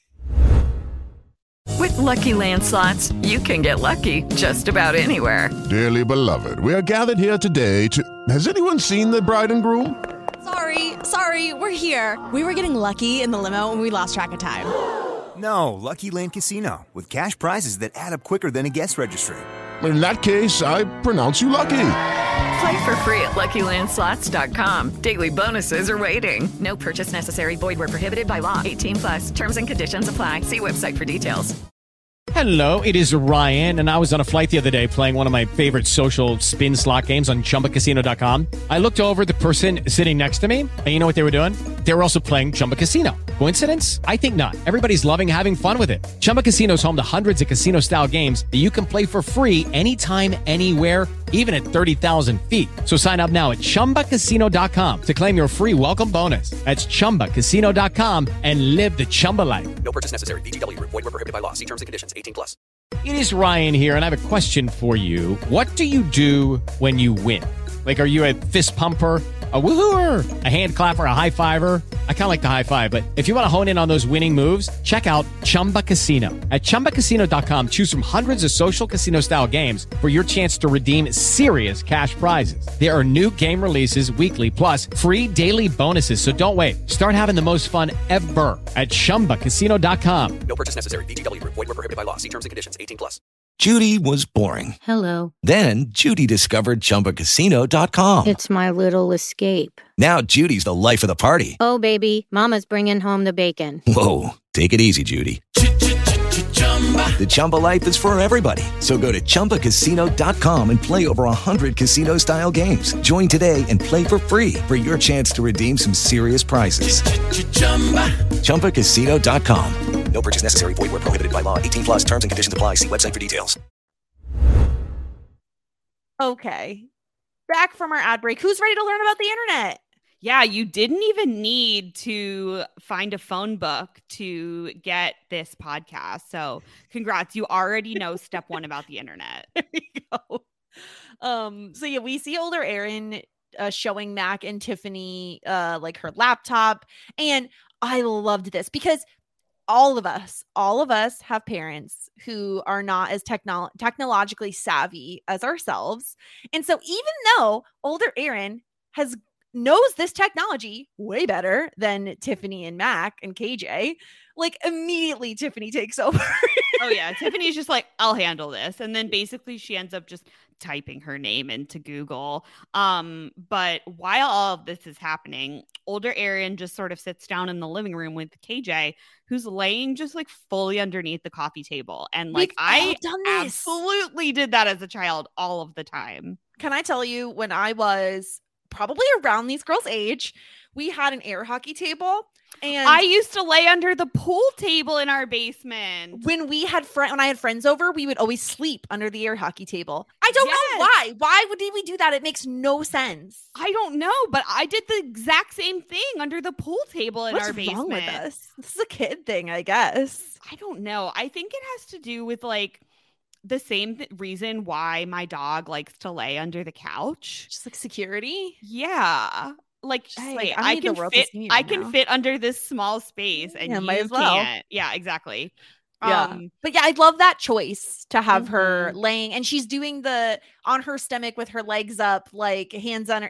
With Lucky Land Slots, you can get lucky just about anywhere. Dearly beloved, we are gathered here today to... Has anyone seen the bride and groom? Sorry, we're here. We were getting lucky in the limo and we lost track of time. No, Lucky Land Casino, with cash prizes that add up quicker than a guest registry. In that case, I pronounce you lucky. Play for free at LuckyLandSlots.com. Daily bonuses are waiting. No purchase necessary. Void where prohibited by law. 18+. Terms and conditions apply. See website for details. Hello, it is Ryan, and I was on a flight the other day playing one of my favorite social spin slot games on ChumbaCasino.com. I looked over at the person sitting next to me, and you know what they were doing? They were also playing Chumba Casino. Coincidence? I think not. Everybody's loving having fun with it. Chumba Casino is home to hundreds of casino-style games that you can play for free anytime, anywhere, even at 30,000 feet. So sign up now at ChumbaCasino.com to claim your free welcome bonus. That's ChumbaCasino.com and live the Chumba life. No purchase necessary. VGW. Void where prohibited by law. See terms and conditions. 18+. It is Ryan here, and I have a question for you. What do you do when you win? Like, are you a fist pumper, a woohooer, a hand clapper, a high fiver? I kind of like the high five, but if you want to hone in on those winning moves, check out Chumba Casino. At ChumbaCasino.com, choose from hundreds of social casino-style games for your chance to redeem serious cash prizes. There are new game releases weekly, plus free daily bonuses, so don't wait. Start having the most fun ever at ChumbaCasino.com. No purchase necessary. VGW. Void where prohibited by law. See terms and conditions. 18+. Judy was boring. Hello. Then Judy discovered ChumbaCasino.com. It's my little escape. Now Judy's the life of the party. Oh, baby, mama's bringing home the bacon. Whoa, take it easy, Judy. The Chumba life is for everybody. So go to ChumbaCasino.com and play over 100 casino-style games. Join today and play for free for your chance to redeem some serious prizes. ChumbaCasino.com. No purchase necessary. Void where prohibited by law. 18+. Terms and conditions apply. See website for details. Okay. Back from our ad break. Who's ready to learn about the internet? Yeah, you didn't even need to find a phone book to get this podcast. So congrats. You already know step one about the internet. There we go. So yeah, we see older Aaron showing Mac and Tiffany like her laptop. And I loved this because all of us have parents who are not as technologically savvy as ourselves. And so even though older Aaron knows this technology way better than Tiffany and Mac and KJ, like immediately Tiffany takes over. Oh yeah, Tiffany's just like, I'll handle this. And then basically she ends up just typing her name into Google. But while all of this is happening, older Aaron just sort of sits down in the living room with KJ, who's laying just like fully underneath the coffee table. And like, I absolutely did that as a child all of the time. Can I tell you, when I was probably around these girls' age, we had an air hockey table. And I used to lay under the pool table in our basement. When I had friends over, we would always sleep under the air hockey table. I don't know why. Why did we do that? It makes no sense. I don't know, but I did the exact same thing under the pool table in our basement. What's wrong with us? This is a kid thing, I guess. I don't know. I think it has to do with like the same reason why my dog likes to lay under the couch. Just like security? Yeah. Like, hey, I can fit under this small space, and you might as well. Can't. Yeah, exactly. Yeah. But yeah, I love that choice to have her laying, and she's doing on her stomach with her legs up, like hands on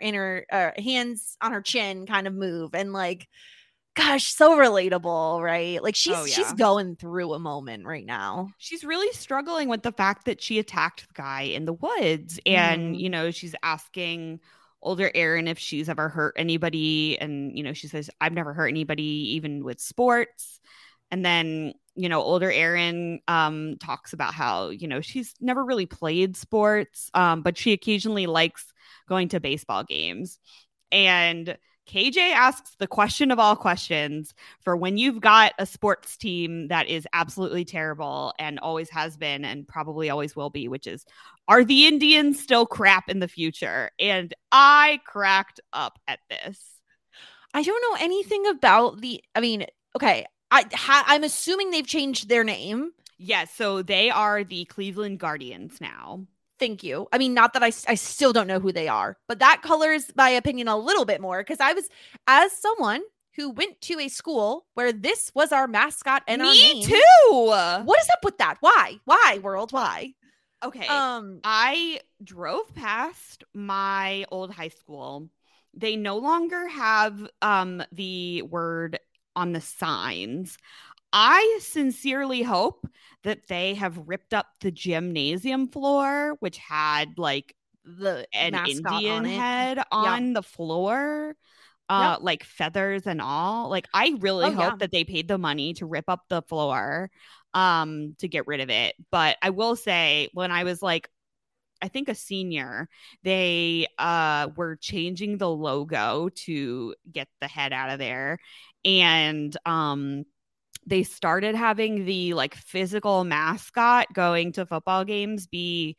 her chin kind of move, and like, gosh, so relatable, right? Like she's going through a moment right now. She's really struggling with the fact that she attacked the guy in the woods, and you know, she's asking older Aaron if she's ever hurt anybody, and you know, she says, I've never hurt anybody, even with sports. And then, you know, older Aaron talks about how, you know, she's never really played sports, but she occasionally likes going to baseball games. And KJ asks the question of all questions for when you've got a sports team that is absolutely terrible and always has been and probably always will be, which is, are the Indians still crap in the future? And I cracked up at this. I don't know anything about okay. I'm assuming they've changed their name. Yes, so they are the Cleveland Guardians now. Thank you. I mean, not that I still don't know who they are, but that colors my opinion a little bit more, because I was, as someone who went to a school where this was our mascot and our name. Me too. What is up with that? Why? Why, world? Why? Okay. I drove past my old high school. They no longer have the word on the signs. I sincerely hope that they have ripped up the gymnasium floor, which had like an Indian head on the floor, like feathers and all. Like, I really hope that they paid the money to rip up the floor to get rid of it. But I will say, when I was like, I think a senior, they were changing the logo to get the head out of there. And they started having the like physical mascot going to football games be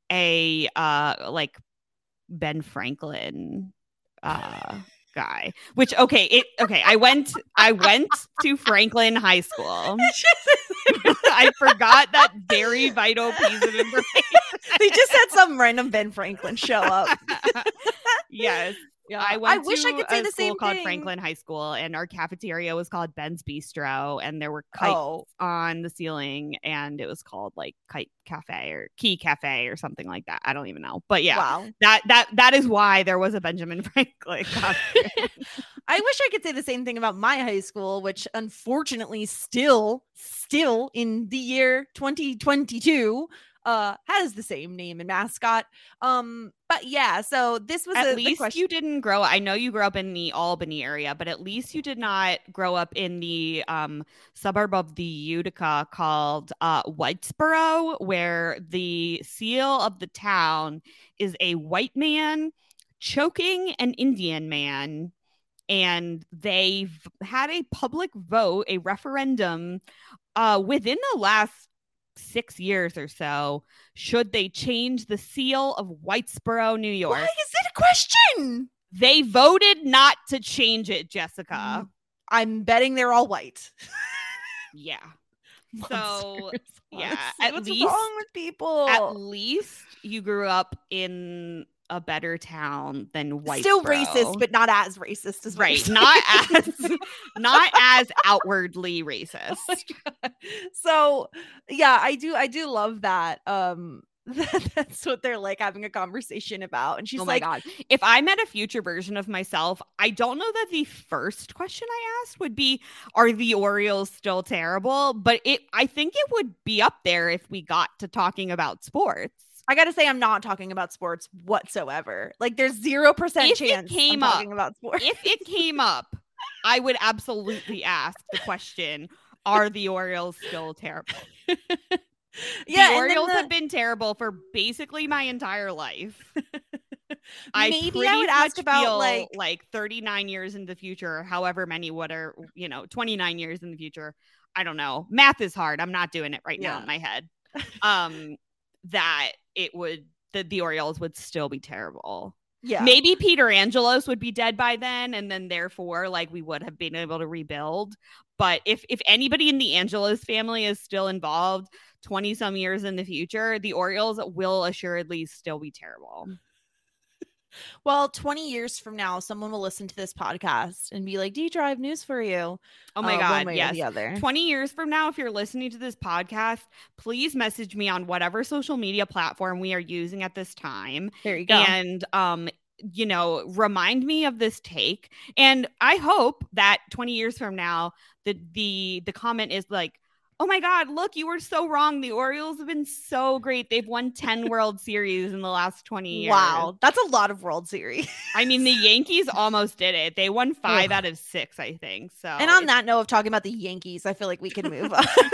a like Ben Franklin guy, which I went to Franklin High School. I forgot that very vital piece of information. They just had some random Ben Franklin show up. Yes. Yeah, I wish I could say the same thing. Called Franklin High School, and our cafeteria was called Ben's Bistro, and there were kites on the ceiling, and it was called like Kite Cafe or Key Cafe or something like that. I don't even know, but yeah, that is why there was a Benjamin Franklin. I wish I could say the same thing about my high school, which unfortunately still in the year 2022 has the same name and mascot. But yeah, so this was at least you didn't grow. I know you grew up in the Albany area, but at least you did not grow up in the suburb of the Utica called Whitesboro, where the seal of the town is a white man choking an Indian man. And they had a public vote, a referendum within the last 6 years or so, should they change the seal of Whitesboro, New York. Why is it a question? They voted not to change it, Jessica. I'm betting they're all white. Yeah. Monsters. So, yeah. What's wrong with people? At least you grew up in a better town than Whitesboro. Still racist, but not as racist as right. Not as outwardly racist. Oh, so yeah, I do love that. That's what they're like having a conversation about. And she's oh my God. If I met a future version of myself, I don't know that the first question I asked would be, are the Orioles still terrible? But I think it would be up there if we got to talking about sports. I gotta say, I'm not talking about sports whatsoever. Like, there's 0% chance I'm talking about sports. If it came up, I would absolutely ask the question, are the Orioles still terrible? The Orioles have been terrible for basically my entire life. Maybe I would ask about like 39 years in the future, however many 29 years in the future. I don't know. Math is hard. I'm not doing it right now in my head. That the Orioles would still be terrible. Yeah. Maybe Peter Angelos would be dead by then, and then therefore we would have been able to rebuild. But if anybody in the Angelos family is still involved 20 some years in the future, the Orioles will assuredly still be terrible. Well, 20 years from now, someone will listen to this podcast and be like, D-Drive, I have news for you. Oh my God, one way yes. or the other. 20 years from now, if you're listening to this podcast, please message me on whatever social media platform we are using at this time. There you go. And, remind me of this take. And I hope that 20 years from now, the comment is like, oh my God, look, you were so wrong. The Orioles have been so great. They've won 10 World Series in the last 20 years. Wow. That's a lot of World Series. I mean, the Yankees almost did it. They won 5 out of 6, I think. So, and on that note of talking about the Yankees, I feel like we can move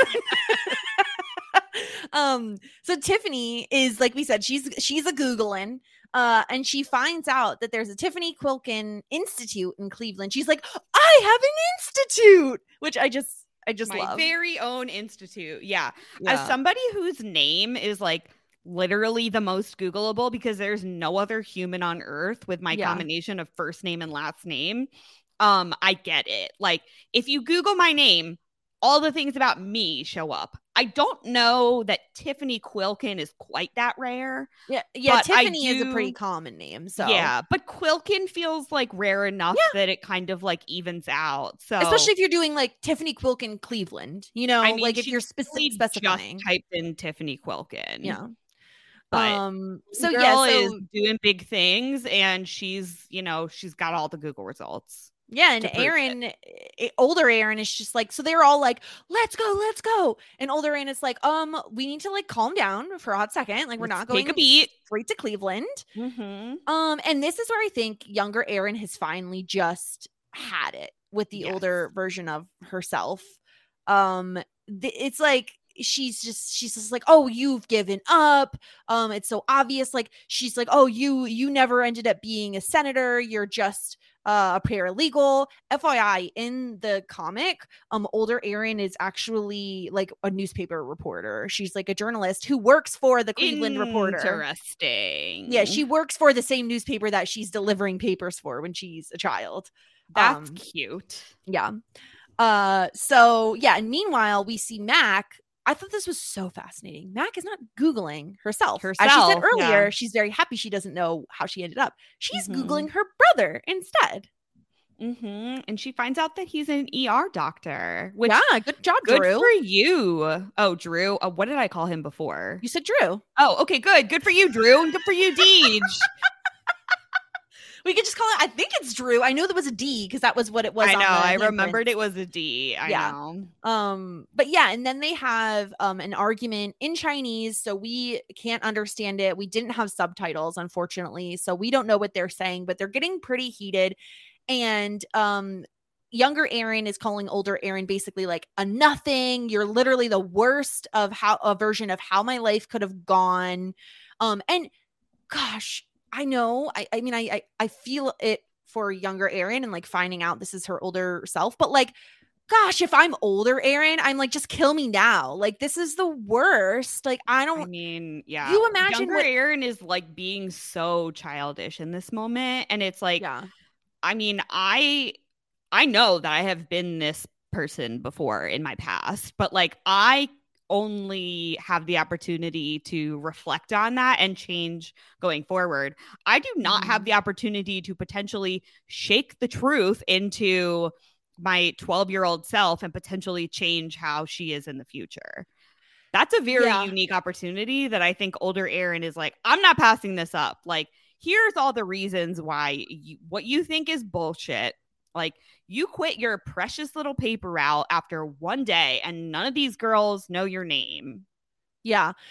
on. So Tiffany is, like we said, she's a Googling. And she finds out that there's a Tiffany Quilkin Institute in Cleveland. She's like, I have an institute, which I just my love. Very own institute. Yeah. As somebody whose name is like literally the most Googleable, because there's no other human on earth with my combination of first name and last name. I get it. Like, if you Google my name, all the things about me show up. I don't know that Tiffany Quilkin is quite that rare. Yeah. Tiffany is a pretty common name. So yeah, but Quilkin feels like rare enough that it kind of like evens out. So especially if you're doing like Tiffany Quilkin Cleveland, I mean, like if you're specifying. Just typed in Tiffany Quilkin. Yeah. But so girl is doing big things, and she's got all the Google results. Yeah, and Aaron, older Aaron is just like, so they're all like, let's go. And older Aaron is like, we need to like calm down for a hot second. Like, we're not going take a beat straight to Cleveland. Mm-hmm. And this is where I think younger Aaron has finally just had it with the older version of herself. It's like, she's just like, oh, you've given up. It's so obvious. Like, she's like, oh, you never ended up being a senator. You're just a paralegal. FYI, in the comic, older Aaron is actually like a newspaper reporter. She's like a journalist who works for the Cleveland Reporter. Interesting. Yeah, she works for the same newspaper that she's delivering papers for when she's a child. That's cute. Yeah. So yeah, and meanwhile, we see Mac. I thought this was so fascinating. Mac is not Googling herself. As she said earlier, she's very happy she doesn't know how she ended up. She's Googling her brother instead. Mm-hmm. And she finds out that he's an ER doctor. Which, good job, good Drew. Good for you. Oh, Drew. What did I call him before? You said Drew. Oh, okay, good. Good for you, Drew. And good for you, Deej. We could just call it, I think it's Drew. I know there was a D because that was what it was. I know. I remembered it was a D. I know. But yeah, and then they have an argument in Chinese, so we can't understand it. We didn't have subtitles, unfortunately, so we don't know what they're saying, but they're getting pretty heated. And younger Aaron is calling older Aaron basically like a nothing. You're literally the worst of a version of how my life could have gone. And gosh, I know. I mean, I feel it for younger Aaron and like finding out this is her older self. But like, gosh, if I'm older Aaron, I'm like, just kill me now. Like, this is the worst. Like, I mean, yeah. You imagine younger Aaron is like being so childish in this moment. And it's like, I mean, I know that I have been this person before in my past, but like, I only have the opportunity to reflect on that and change going forward. I do not have the opportunity to potentially shake the truth into my 12-year-old self and potentially change how she is in the future. That's a very unique opportunity that I think older Aaron is like, I'm not passing this up. Like, here's all the reasons why what you think is bullshit. Like, you quit your precious little paper route after one day and none of these girls know your name. Yeah.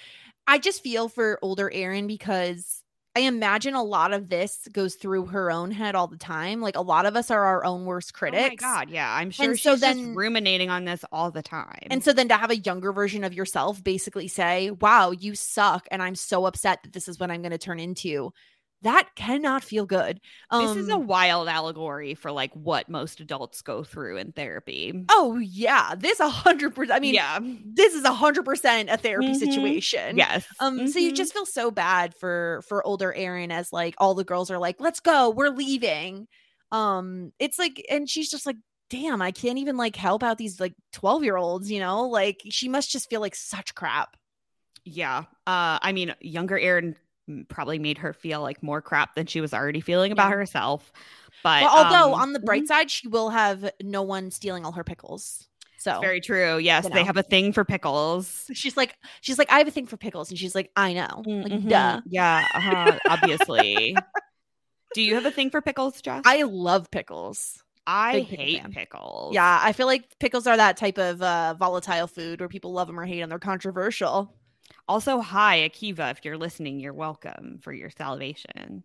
I just feel for older Erin because I imagine a lot of this goes through her own head all the time. Like a lot of us are our own worst critics. Oh my God, yeah. I'm sure and she's just ruminating on this all the time. And so then to have a younger version of yourself basically say, wow, you suck. And I'm so upset that this is what I'm going to turn into. That cannot feel good. This is a wild allegory for like what most adults go through in therapy. Oh yeah, this 100%. I mean, this is 100% a therapy situation. Yes. So you just feel so bad for older Erin as like all the girls are like, let's go, we're leaving. It's like, and she's just like, damn, I can't even like help out these like 12-year-olds. You know, like she must just feel like such crap. Yeah. I mean, younger Erin probably made her feel like more crap than she was already feeling about herself. But although on the bright side, she will have no one stealing all her pickles. So very true. Yes, they have a thing for pickles. She's like, I have a thing for pickles, and she's like, I know, like, duh. Yeah, obviously. Do you have a thing for pickles, Jess? I love pickles. I hate pickles. Yeah, I feel like pickles are that type of volatile food where people love them or hate them. They're controversial. Also, hi, Akiva. If you're listening, you're welcome for your salvation.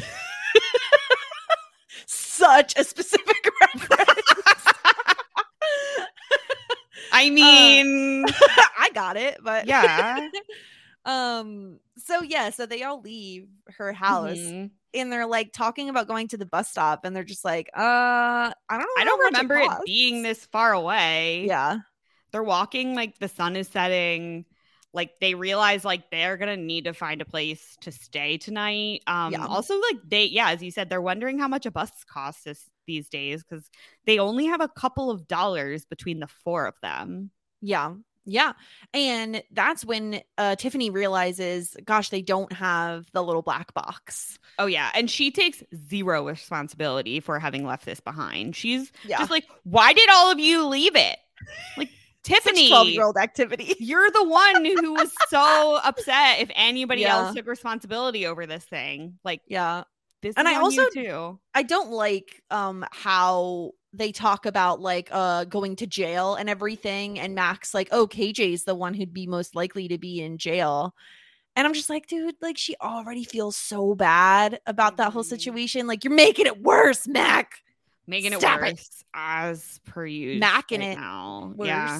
Such a specific reference. I mean, I got it, but yeah. So they all leave her house and they're like talking about going to the bus stop, and they're just like, I don't remember it being this far away. Yeah. They're walking, like the sun is setting. Like they realize like they're gonna need to find a place to stay tonight. Also, like as you said, they're wondering how much a bus costs these days because they only have a couple of dollars between the four of them. Yeah. And that's when Tiffany realizes, gosh, they don't have the little black box. Oh, yeah. And she takes zero responsibility for having left this behind. She's just like, why did all of you leave it? Like, Tiffany, 12-year-old activity. You're the one who was so upset if anybody else took responsibility over this thing. Like, this and is I on also you too. I don't like how they talk about like going to jail and everything, and Max like, oh, KJ is the one who'd be most likely to be in jail. And I'm just like, dude, like she already feels so bad about that whole situation. Like, you're making it worse, Mac. Making it Stop worse as per usual. Macking right it now. worse. Yeah.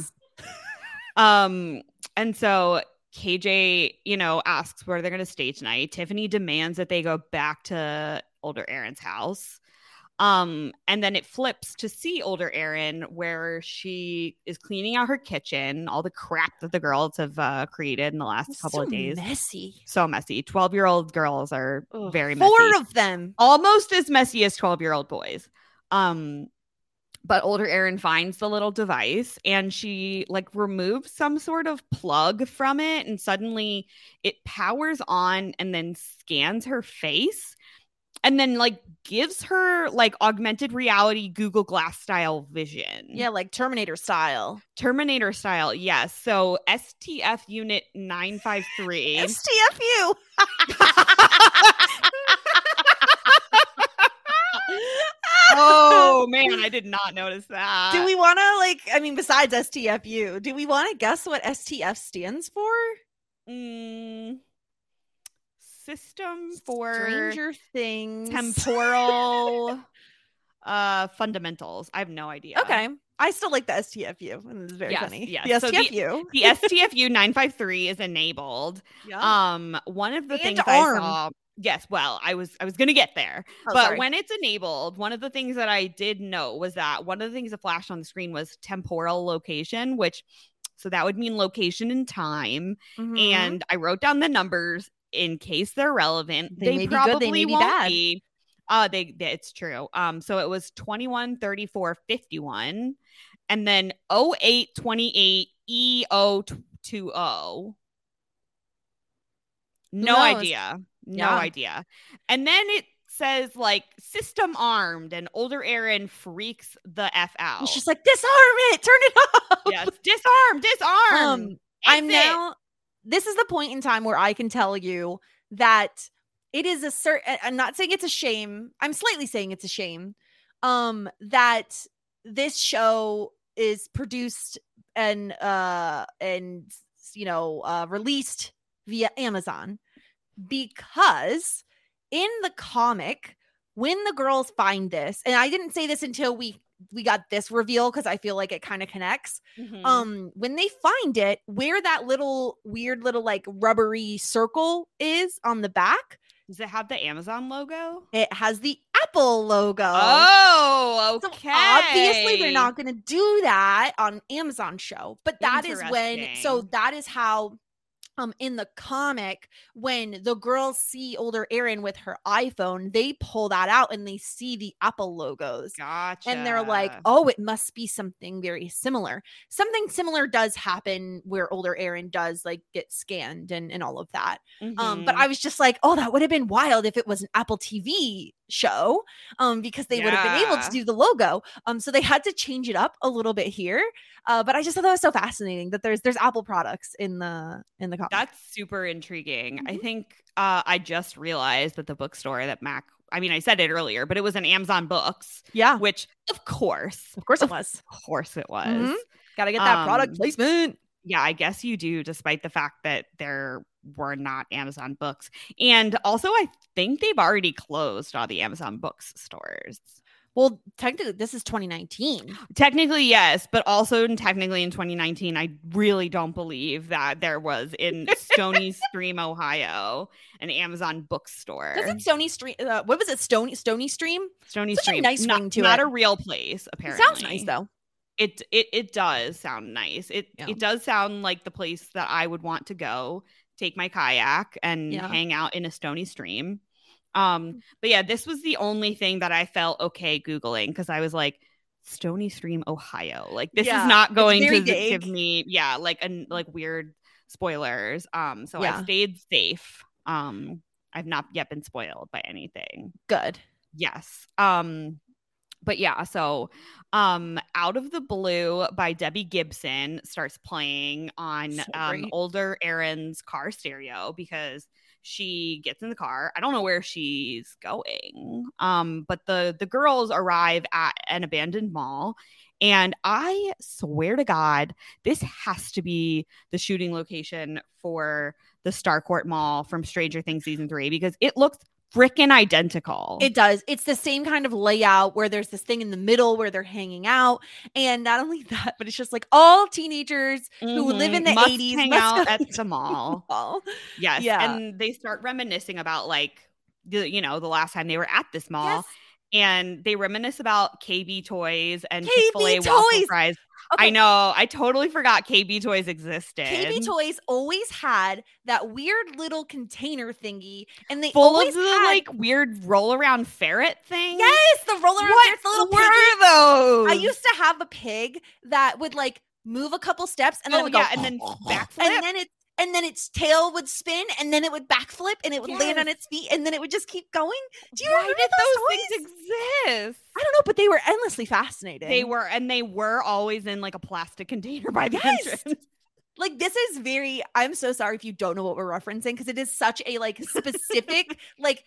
And so KJ, asks where they're going to stay tonight. Tiffany demands that they go back to older Erin's house. And then it flips to see older Erin where she is cleaning out her kitchen, all the crap that the girls have created in the last couple of days. So messy. 12-year-old girls are very messy. 4 of them. Almost as messy as 12-year-old boys. But older Erin finds the little device and she like removes some sort of plug from it, and suddenly it powers on and then scans her face and then like gives her like augmented reality Google Glass style vision. Yeah, like Terminator style. Yes. So STF unit 953. STFU. Oh man, I did not notice that. Do we want to besides STFU, do we want to guess what STF stands for? System for Stranger Things temporal fundamentals. I have no idea. Okay. I still like the STFU, and it's very funny. Yes. The STFU. The STFU 953 is enabled. Yeah. One of the And things armed. I saw. Yes, well, I was going to get there. But when it's enabled, one of the things that I did know was that one of the things that flashed on the screen was temporal location, so that would mean location and time. Mm-hmm. And I wrote down the numbers in case they're relevant. They may be probably good, they may be won't bad. be. It's true. So it was 21, 34, 51, and then 08, 28, EO20. No idea. No idea. And then it says like system armed, and older Erin freaks the F out. It's just like, disarm it, turn it off. Yes, disarm. This is the point in time where I can tell you that it is a certain, I'm not saying it's a shame. I'm slightly saying it's a shame that this show is produced and released via Amazon, because in the comic, when the girls find this, and I didn't say this until we got this reveal because I feel like it kind of connects. When they find it, where that little weird little like rubbery circle is on the back, does it have the Amazon logo? It has the Apple logo. Oh, okay. So obviously they're not going to do that on Amazon show, but that is that is how in the comic, when the girls see older Erin with her iPhone, they pull that out and they see the Apple logos. Gotcha. And they're like, oh, it must be something very similar. Something similar does happen where older Erin does like get scanned and all of that. But I was just like, oh, that would have been wild if it was an Apple TV show, because they would have been able to do the logo. So they had to change it up a little bit here. But I just thought that was so fascinating that there's Apple products in the comic. That's super intriguing. I think I just realized that the bookstore that Mac, I mean, I said it earlier, but it was an Amazon Books. Yeah. Which of course it was. Of course it was. Gotta get that product placement. Yeah, I guess you do, despite the fact that there were not Amazon Books. And also, I think they've already closed all the Amazon Books stores. Well, technically, this is 2019. Technically, yes. But also, technically in 2019, I really don't believe that there was in Stony Stream, Ohio, an Amazon bookstore. Doesn't Stony Stream, what was it? Stony Stream? Stony Such Stream. A nice ring to not it. a real place, apparently. It sounds nice, though. It does sound nice. It does sound like the place that I would want to go, take my kayak and hang out in a Stony Stream. But yeah, this was the only thing that I felt okay Googling, because I was like, Stony Stream, Ohio. Like, this is not going to give me like weird spoilers. So I stayed safe. I've not yet been spoiled by anything. Good. Yes. But yeah, so Out of the Blue by Debbie Gibson starts playing on older Erin's car stereo, because she gets in the car. I don't know where she's going. But the girls arrive at an abandoned mall. And I swear to God, this has to be the shooting location for the Starcourt Mall from Stranger Things Season 3, because it looks freaking identical. It does. It's the same kind of layout where there's this thing in the middle where they're hanging out. And not only that, but it's just like all teenagers who live in the 80s hang out at the mall. Yes. Yeah. And they start reminiscing about like the last time they were at this mall. Yes. And they reminisce about KB Toys and KB Chick-fil-A waffle fries. Okay. I know. I totally forgot KB Toys existed. KB Toys always had that weird little container thingy, and they full always of the had like weird roll around ferret thing. Yes, the roll around ferret. The little were those? I used to have a pig that would like move a couple steps, and then it would go, and then backflip, and then its tail would spin, and then it would backflip, and it would land on its feet, and then it would just keep going. Do you remember those things exist? I don't know, but they were endlessly fascinating. They were always in like a plastic container by the entrance. Like, this is I'm so sorry if you don't know what we're referencing, because it is such a like specific like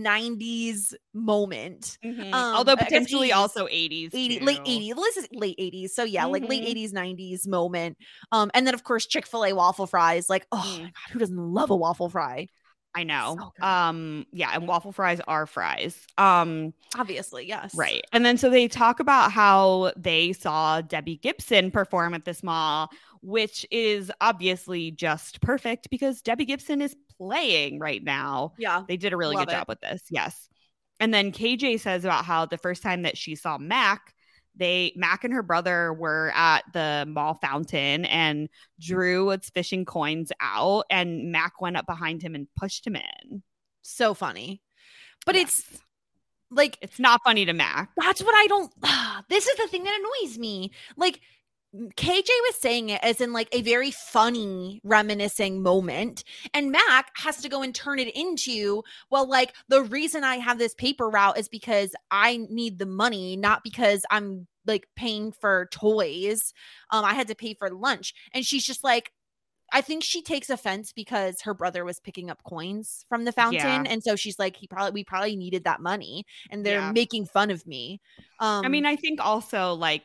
90s moment. Although potentially 80s, also 80s. Late 80s. Well, this is late 80s. So yeah, like late 80s, 90s moment. And then of course Chick-fil-A waffle fries. Like, oh my God, who doesn't love a waffle fry? I know. So yeah, and waffle fries are fries. Obviously, yes. Right. And then so they talk about how they saw Debbie Gibson perform at this mall, which is obviously just perfect because Debbie Gibson is playing right now. Yeah. They did a really good job with this. Yes. And then KJ says about how the first time that she saw Mac and her brother were at the mall fountain, and Drew was fishing coins out, and Mac went up behind him and pushed him in. So funny. But it's like, it's not funny to Mac. That's what I don't. This is the thing that annoys me. Like, KJ was saying it as in like a very funny reminiscing moment, and Mac has to go and turn it into, well, like, the reason I have this paper route is because I need the money, not because I'm like paying for toys. I had to pay for lunch. And she's just like, I think she takes offense because her brother was picking up coins from the fountain. Yeah. And so she's like, we probably needed that money, and they're making fun of me. I mean, I think also like,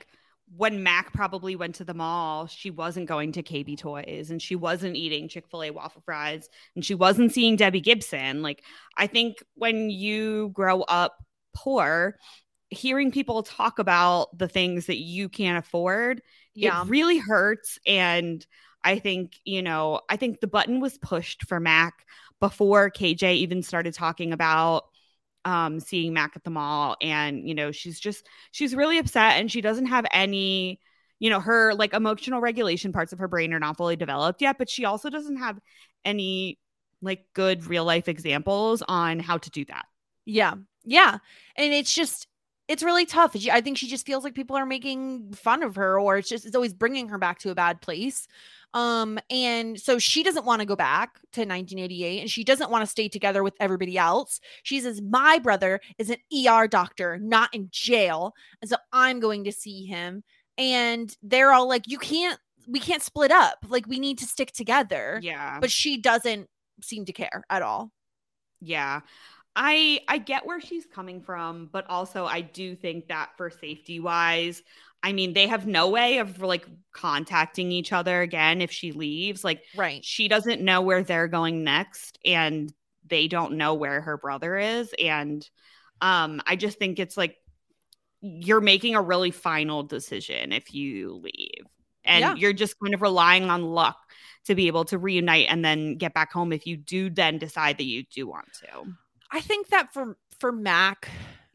when Mac probably went to the mall, she wasn't going to KB Toys and she wasn't eating Chick-fil-A waffle fries and she wasn't seeing Debbie Gibson. Like, I think when you grow up poor, hearing people talk about the things that you can't afford, it really hurts. And I think, I think the button was pushed for Mac before KJ even started talking about seeing Mac at the mall. And, she's really upset and she doesn't have any, her like emotional regulation parts of her brain are not fully developed yet, but she also doesn't have any like good real life examples on how to do that. Yeah. Yeah. And it's really tough. I think she just feels like people are making fun of her, or it's always bringing her back to a bad place. And so she doesn't want to go back to 1988 and she doesn't want to stay together with everybody else. She says, my brother is an ER doctor, not in jail. And so I'm going to see him. And they're all like, we can't split up. Like, we need to stick together. Yeah. But she doesn't seem to care at all. Yeah. I get where she's coming from, but also I do think that for safety wise, I mean, they have no way of like contacting each other again if she leaves. Like, right. She doesn't know where they're going next and they don't know where her brother is. And I just think it's like you're making a really final decision if you leave. And you're just kind of relying on luck to be able to reunite and then get back home if you do then decide that you do want to. I think that for Mac,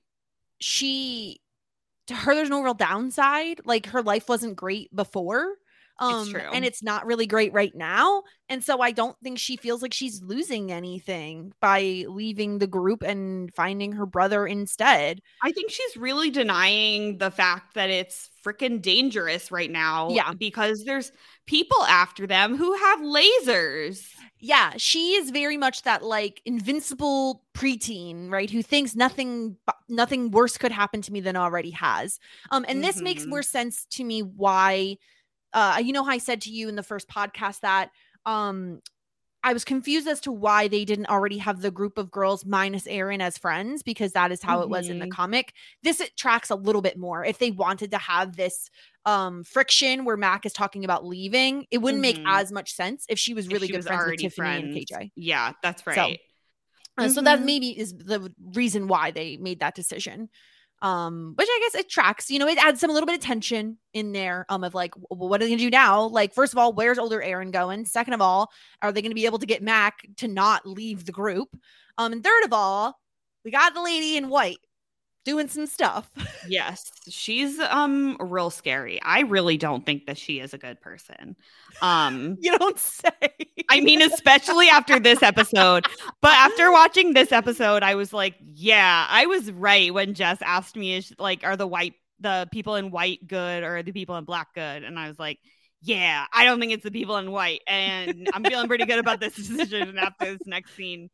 to her, there's no real downside. Like, her life wasn't great before. It's true. And it's not really great right now. And so I don't think she feels like she's losing anything by leaving the group and finding her brother instead. I think she's really denying the fact that it's freaking dangerous right now. Yeah. Because there's people after them who have lasers. Yeah, she is very much that like invincible preteen, right? Who thinks nothing worse could happen to me than already has. And this makes more sense to me why, how I said to you in the first podcast that I was confused as to why they didn't already have the group of girls minus Erin as friends, because that is how it was in the comic. It tracks a little bit more. If they wanted to have this friction where Mac is talking about leaving, it wouldn't make as much sense if she was really good friends with Tiffany and KJ. Yeah, that's right. So that maybe is the reason why they made that decision. Which I guess it tracks, it adds a little bit of tension in there of like, well, what are they gonna do now? Like, first of all, where's older Erin going? Second of all, are they gonna be able to get Mac to not leave the group? And third of all, we got the lady in white doing some stuff. Yes, she's real scary. I really don't think that she is a good person. You don't say. I mean, especially after this episode. But after watching this episode, I was like, yeah, I was right when Jess asked me, are the people in white good or the people in black good? And I was like, yeah, I don't think it's the people in white. And I'm feeling pretty good about this decision after this next scene.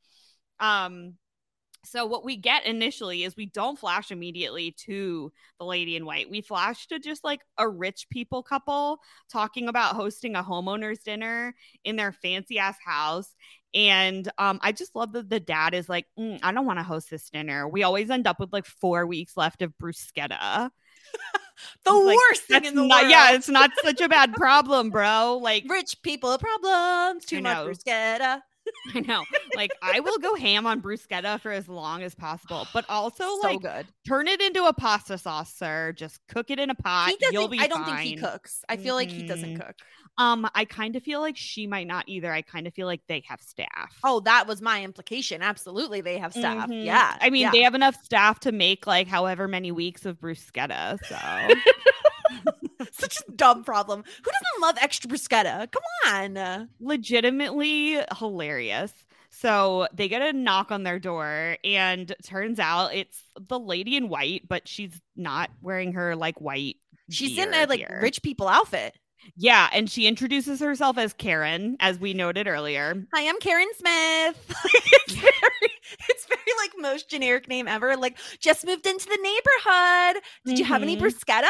So what we get initially is we don't flash immediately to the lady in white. We flash to just like a rich people couple talking about hosting a homeowners dinner in their fancy ass house. And I just love that the dad is like, I don't want to host this dinner. We always end up with like 4 weeks left of bruschetta. The worst thing in the world. Yeah, it's not such a bad problem, bro. Like, rich people problems, too much bruschetta. I know. Like, I will go ham on bruschetta for as long as possible, but also good. Turn it into a pasta sauce, sir. Just cook it in a pot. You'll be fine. I don't think he cooks. I feel like he doesn't cook. I kind of feel like she might not either. I kind of feel like they have staff. Oh, that was my implication. Absolutely, they have staff. Yeah. I mean, they have enough staff to make like however many weeks of bruschetta. So. Such a dumb problem. Who doesn't love extra bruschetta? Come on. Legitimately hilarious. So they get a knock on their door and turns out it's the lady in white, but she's not wearing her like white. She's in a like rich people outfit. Yeah, and she introduces herself as Karen, as we noted earlier. Hi, I'm Karen Smith. It's very like most generic name ever. Like, just moved into the neighborhood. Did you have any bruschetta?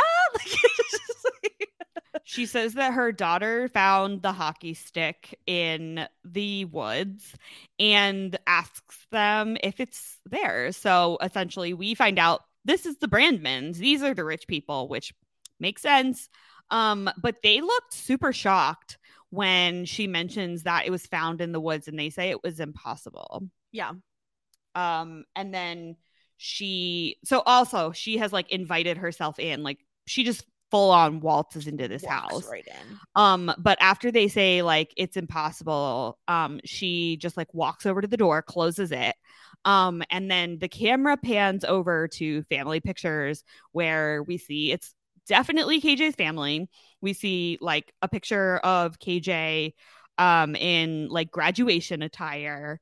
She says that her daughter found the hockey stick in the woods and asks them if it's theirs. So essentially, we find out this is the Brandmans. These are the rich people, which makes sense. But they looked super shocked when she mentions that it was found in the woods, and they say it was impossible. Yeah. And then she has like invited herself in, like she just full on waltzes into this house right in. But after they say like it's impossible, she just like walks over to the door, closes it, and then the camera pans over to family pictures where we see it's definitely KJ's family. We see like a picture of KJ in like graduation attire.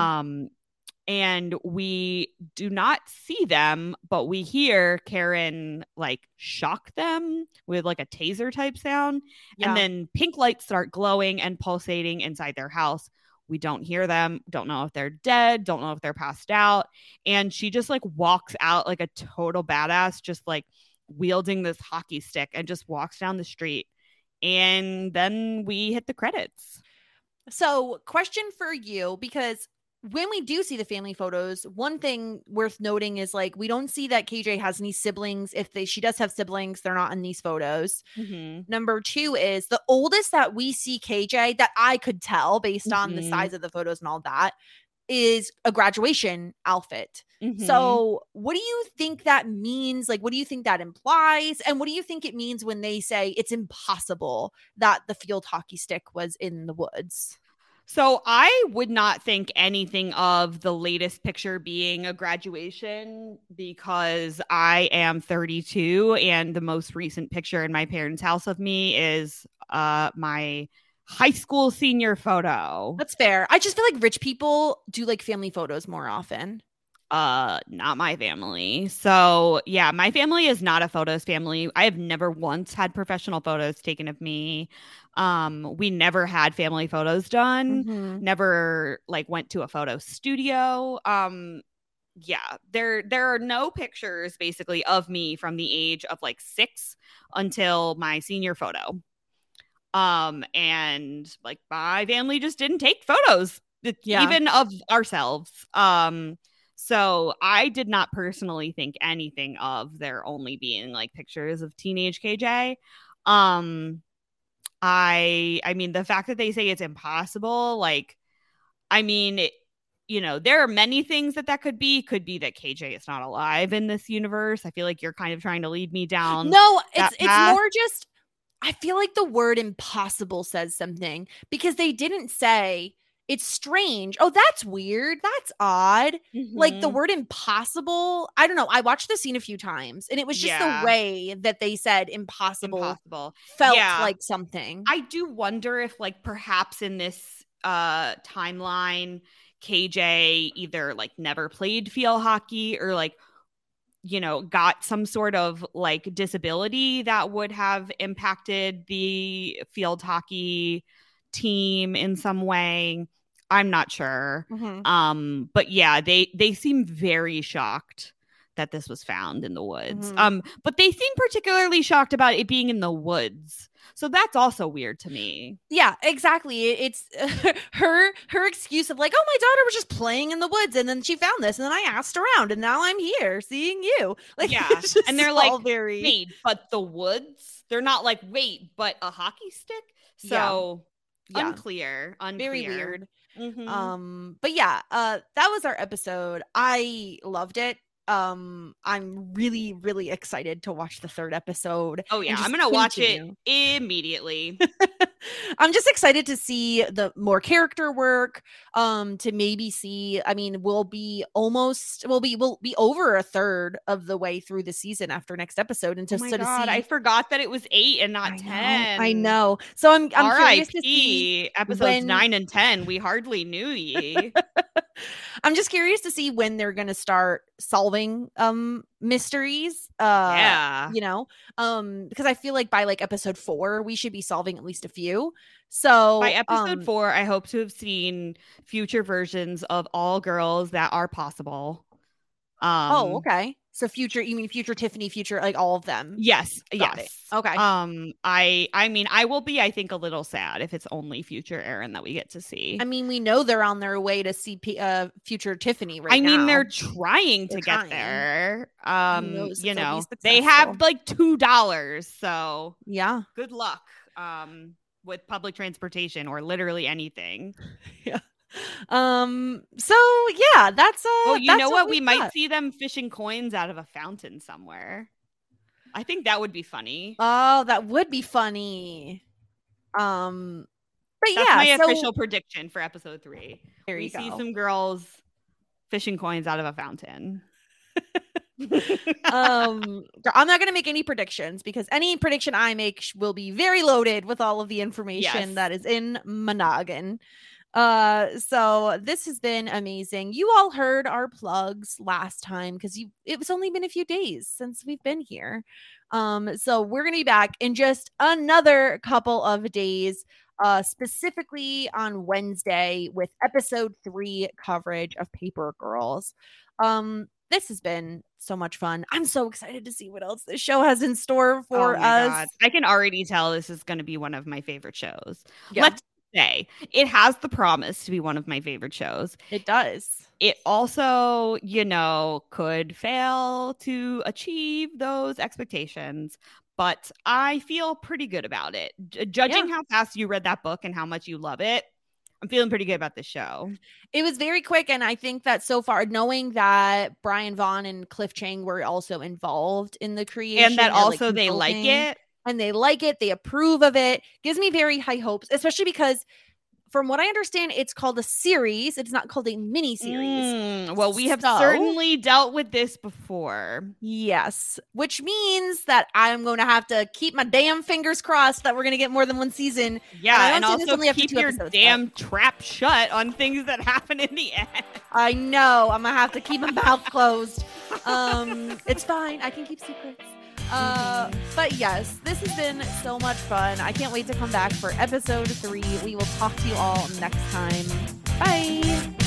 And we do not see them, but we hear Karen like shock them with like a taser type sound. Yeah. And then pink lights start glowing and pulsating inside their house. We don't hear them, don't know if they're dead, don't know if they're passed out. And she just like walks out like a total badass, just like wielding this hockey stick, and just walks down the street. And then we hit the credits. So, question for you, because when we do see the family photos, one thing worth noting is like we don't see that KJ has any siblings. If she does have siblings, they're not in these photos. Number 2 is the oldest that we see KJ that I could tell based on the size of the photos and all that is a graduation outfit. So what do you think that means? Like, what do you think that implies? And what do you think it means when they say it's impossible that the field hockey stick was in the woods? So I would not think anything of the latest picture being a graduation, because I am 32 and the most recent picture in my parents' house of me is my high school senior photo. That's fair. I just feel like rich people do like family photos more often. Not my family. So yeah, my family is not a photos family. I have never once had professional photos taken of me. We never had family photos done. Never like went to a photo studio. Yeah, there are no pictures basically of me from the age of like 6 until my senior photo. And like my family just didn't take photos even of ourselves. So I did not personally think anything of there only being like pictures of teenage KJ. I mean, the fact that they say it's impossible, like, I mean, there are many things that could be that KJ is not alive in this universe. I feel like you're kind of trying to lead me down. No, it's more just, I feel like the word impossible says something, because they didn't say it's strange. Oh, that's weird. That's odd. Like the word impossible. I don't know. I watched the scene a few times and it was just the way that they said impossible. Felt like something. I do wonder if like perhaps in this timeline, KJ either like never played field hockey or like, got some sort of like disability that would have impacted the field hockey team in some way. I'm not sure. But yeah, they seem very shocked that this was found in the woods. But they seem particularly shocked about it being in the woods. So that's also weird to me. Yeah, exactly. It's her excuse of like, oh, my daughter was just playing in the woods and then she found this and then I asked around and now I'm here seeing you. Like, yeah. And they're like, wait, but the woods? They're not like, wait, but a hockey stick? So unclear. Very weird. But yeah, that was our episode. I loved it. I'm really, really excited to watch the 3rd episode. Oh yeah, I'm gonna watch it immediately. I'm just excited to see the more character work. To maybe see. I mean, we'll be over 1/3 of the way through the season after next episode, and to sort of see. I forgot that it it was 8 and not 10. I know. So I'm curious to see episodes 9 and 10. We hardly knew ye. I'm just curious to see when they're going to start solving mysteries. Because I feel like by like episode 4 we should be solving at least a few. So by episode 4 I hope to have seen future versions of All Girls That Are Possible. Okay. So future, you mean future Tiffany, future, like all of them? Yes. Got it. Okay. I mean, I will be, I think, a little sad if it's only future Aaron that we get to see. I mean, we know they're on their way to see future Tiffany right now. I mean, they're trying to get there. You know, they have like $2, so yeah. Good luck with public transportation or literally anything. Yeah. So yeah, that's you know what? We might see them fishing coins out of a fountain somewhere. I think that would be funny. Oh, that would be funny. But that's my official prediction for episode 3. There you go. See some girls fishing coins out of a fountain. I'm not gonna make any predictions because any prediction I make will be very loaded with all of the information that is in my noggin. So this has been amazing. You all heard our plugs last time because it was only been a few days since we've been here. So we're gonna be back in just another couple of days, specifically on Wednesday with episode 3 coverage of Paper Girls. This has been so much fun. I'm so excited to see what else this show has in store for us. God. I can already tell this is going to be one of my favorite shows. Yeah. Let's say it has the promise to be one of my favorite shows. It does. It also, you know, could fail to achieve those expectations, but I feel pretty good about it. Judging how fast you read that book and how much you love it, I'm feeling pretty good about this show. It was very quick, and I think that so far, knowing that Brian Vaughn and Cliff Chang were also involved in the creation, and that also they like it, and they like it, they approve of it, gives me very high hopes, especially because from what I understand, it's called a series. It's not called a mini series. Well, we have certainly dealt with this before. Yes, which means that I'm going to have to keep my damn fingers crossed that we're going to get more than one season. Yeah, and also keep your damn trap shut on things that happen in the end. I know. I'm going to have to keep my mouth closed. It's fine. I can keep secrets. But yes, this has been so much fun. I can't wait to come back for episode 3. We will talk to you all next time. Bye.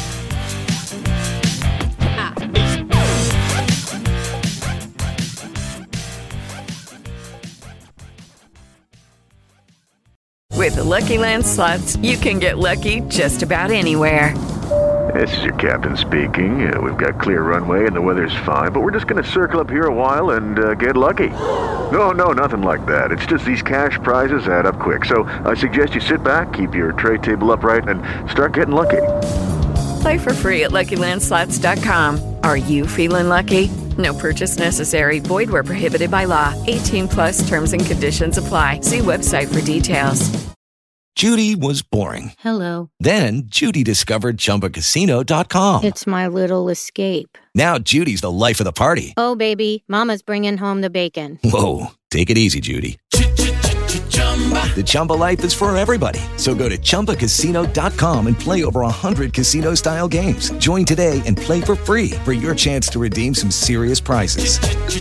With the Lucky Land Slots, you can get lucky just about anywhere. This is your captain speaking. We've got clear runway and the weather's fine, but we're just going to circle up here a while and get lucky. No, nothing like that. It's just these cash prizes add up quick. So I suggest you sit back, keep your tray table upright, and start getting lucky. Play for free at LuckyLandSlots.com. Are you feeling lucky? No purchase necessary. Void where prohibited by law. 18+ terms and conditions apply. See website for details. Judy was boring. Hello. Then Judy discovered ChumbaCasino.com. It's my little escape. Now Judy's the life of the party. Oh, baby, mama's bringing home the bacon. Whoa, take it easy, Judy. The Chumba life is for everybody. So go to ChumbaCasino.com and play over 100 casino-style games. Join today and play for free for your chance to redeem some serious prizes.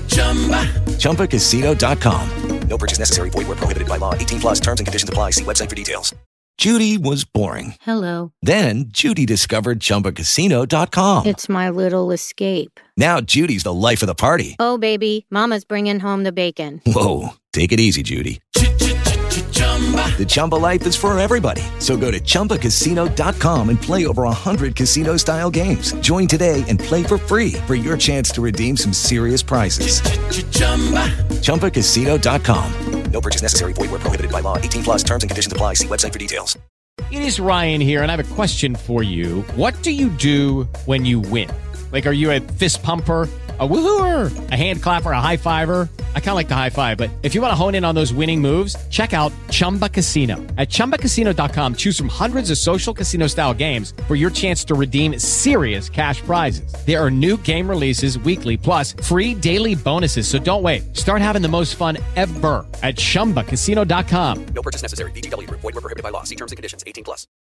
ChumbaCasino.com. No purchase necessary. Void where prohibited by law. 18+ terms and conditions apply. See website for details. Judy was boring. Hello. Then Judy discovered ChumbaCasino.com. It's my little escape. Now Judy's the life of the party. Oh, baby, mama's bringing home the bacon. Whoa, take it easy, Judy. The Chumba life is for everybody. So go to ChumbaCasino.com and play over 100 casino-style games. Join today and play for free for your chance to redeem some serious prizes. ChumbaCasino.com. No purchase necessary. Void where prohibited by law. 18+ terms and conditions apply. See website for details. It is Ryan here, and I have a question for you. What do you do when you win? Like, are you a fist pumper, a woohooer, a hand clapper, a high fiver? I kind of like the high five, but if you want to hone in on those winning moves, check out Chumba Casino. At ChumbaCasino.com, choose from hundreds of social casino style games for your chance to redeem serious cash prizes. There are new game releases weekly, plus free daily bonuses. So don't wait. Start having the most fun ever at ChumbaCasino.com. No purchase necessary. VGW. Void where prohibited by law. See terms and conditions. 18+.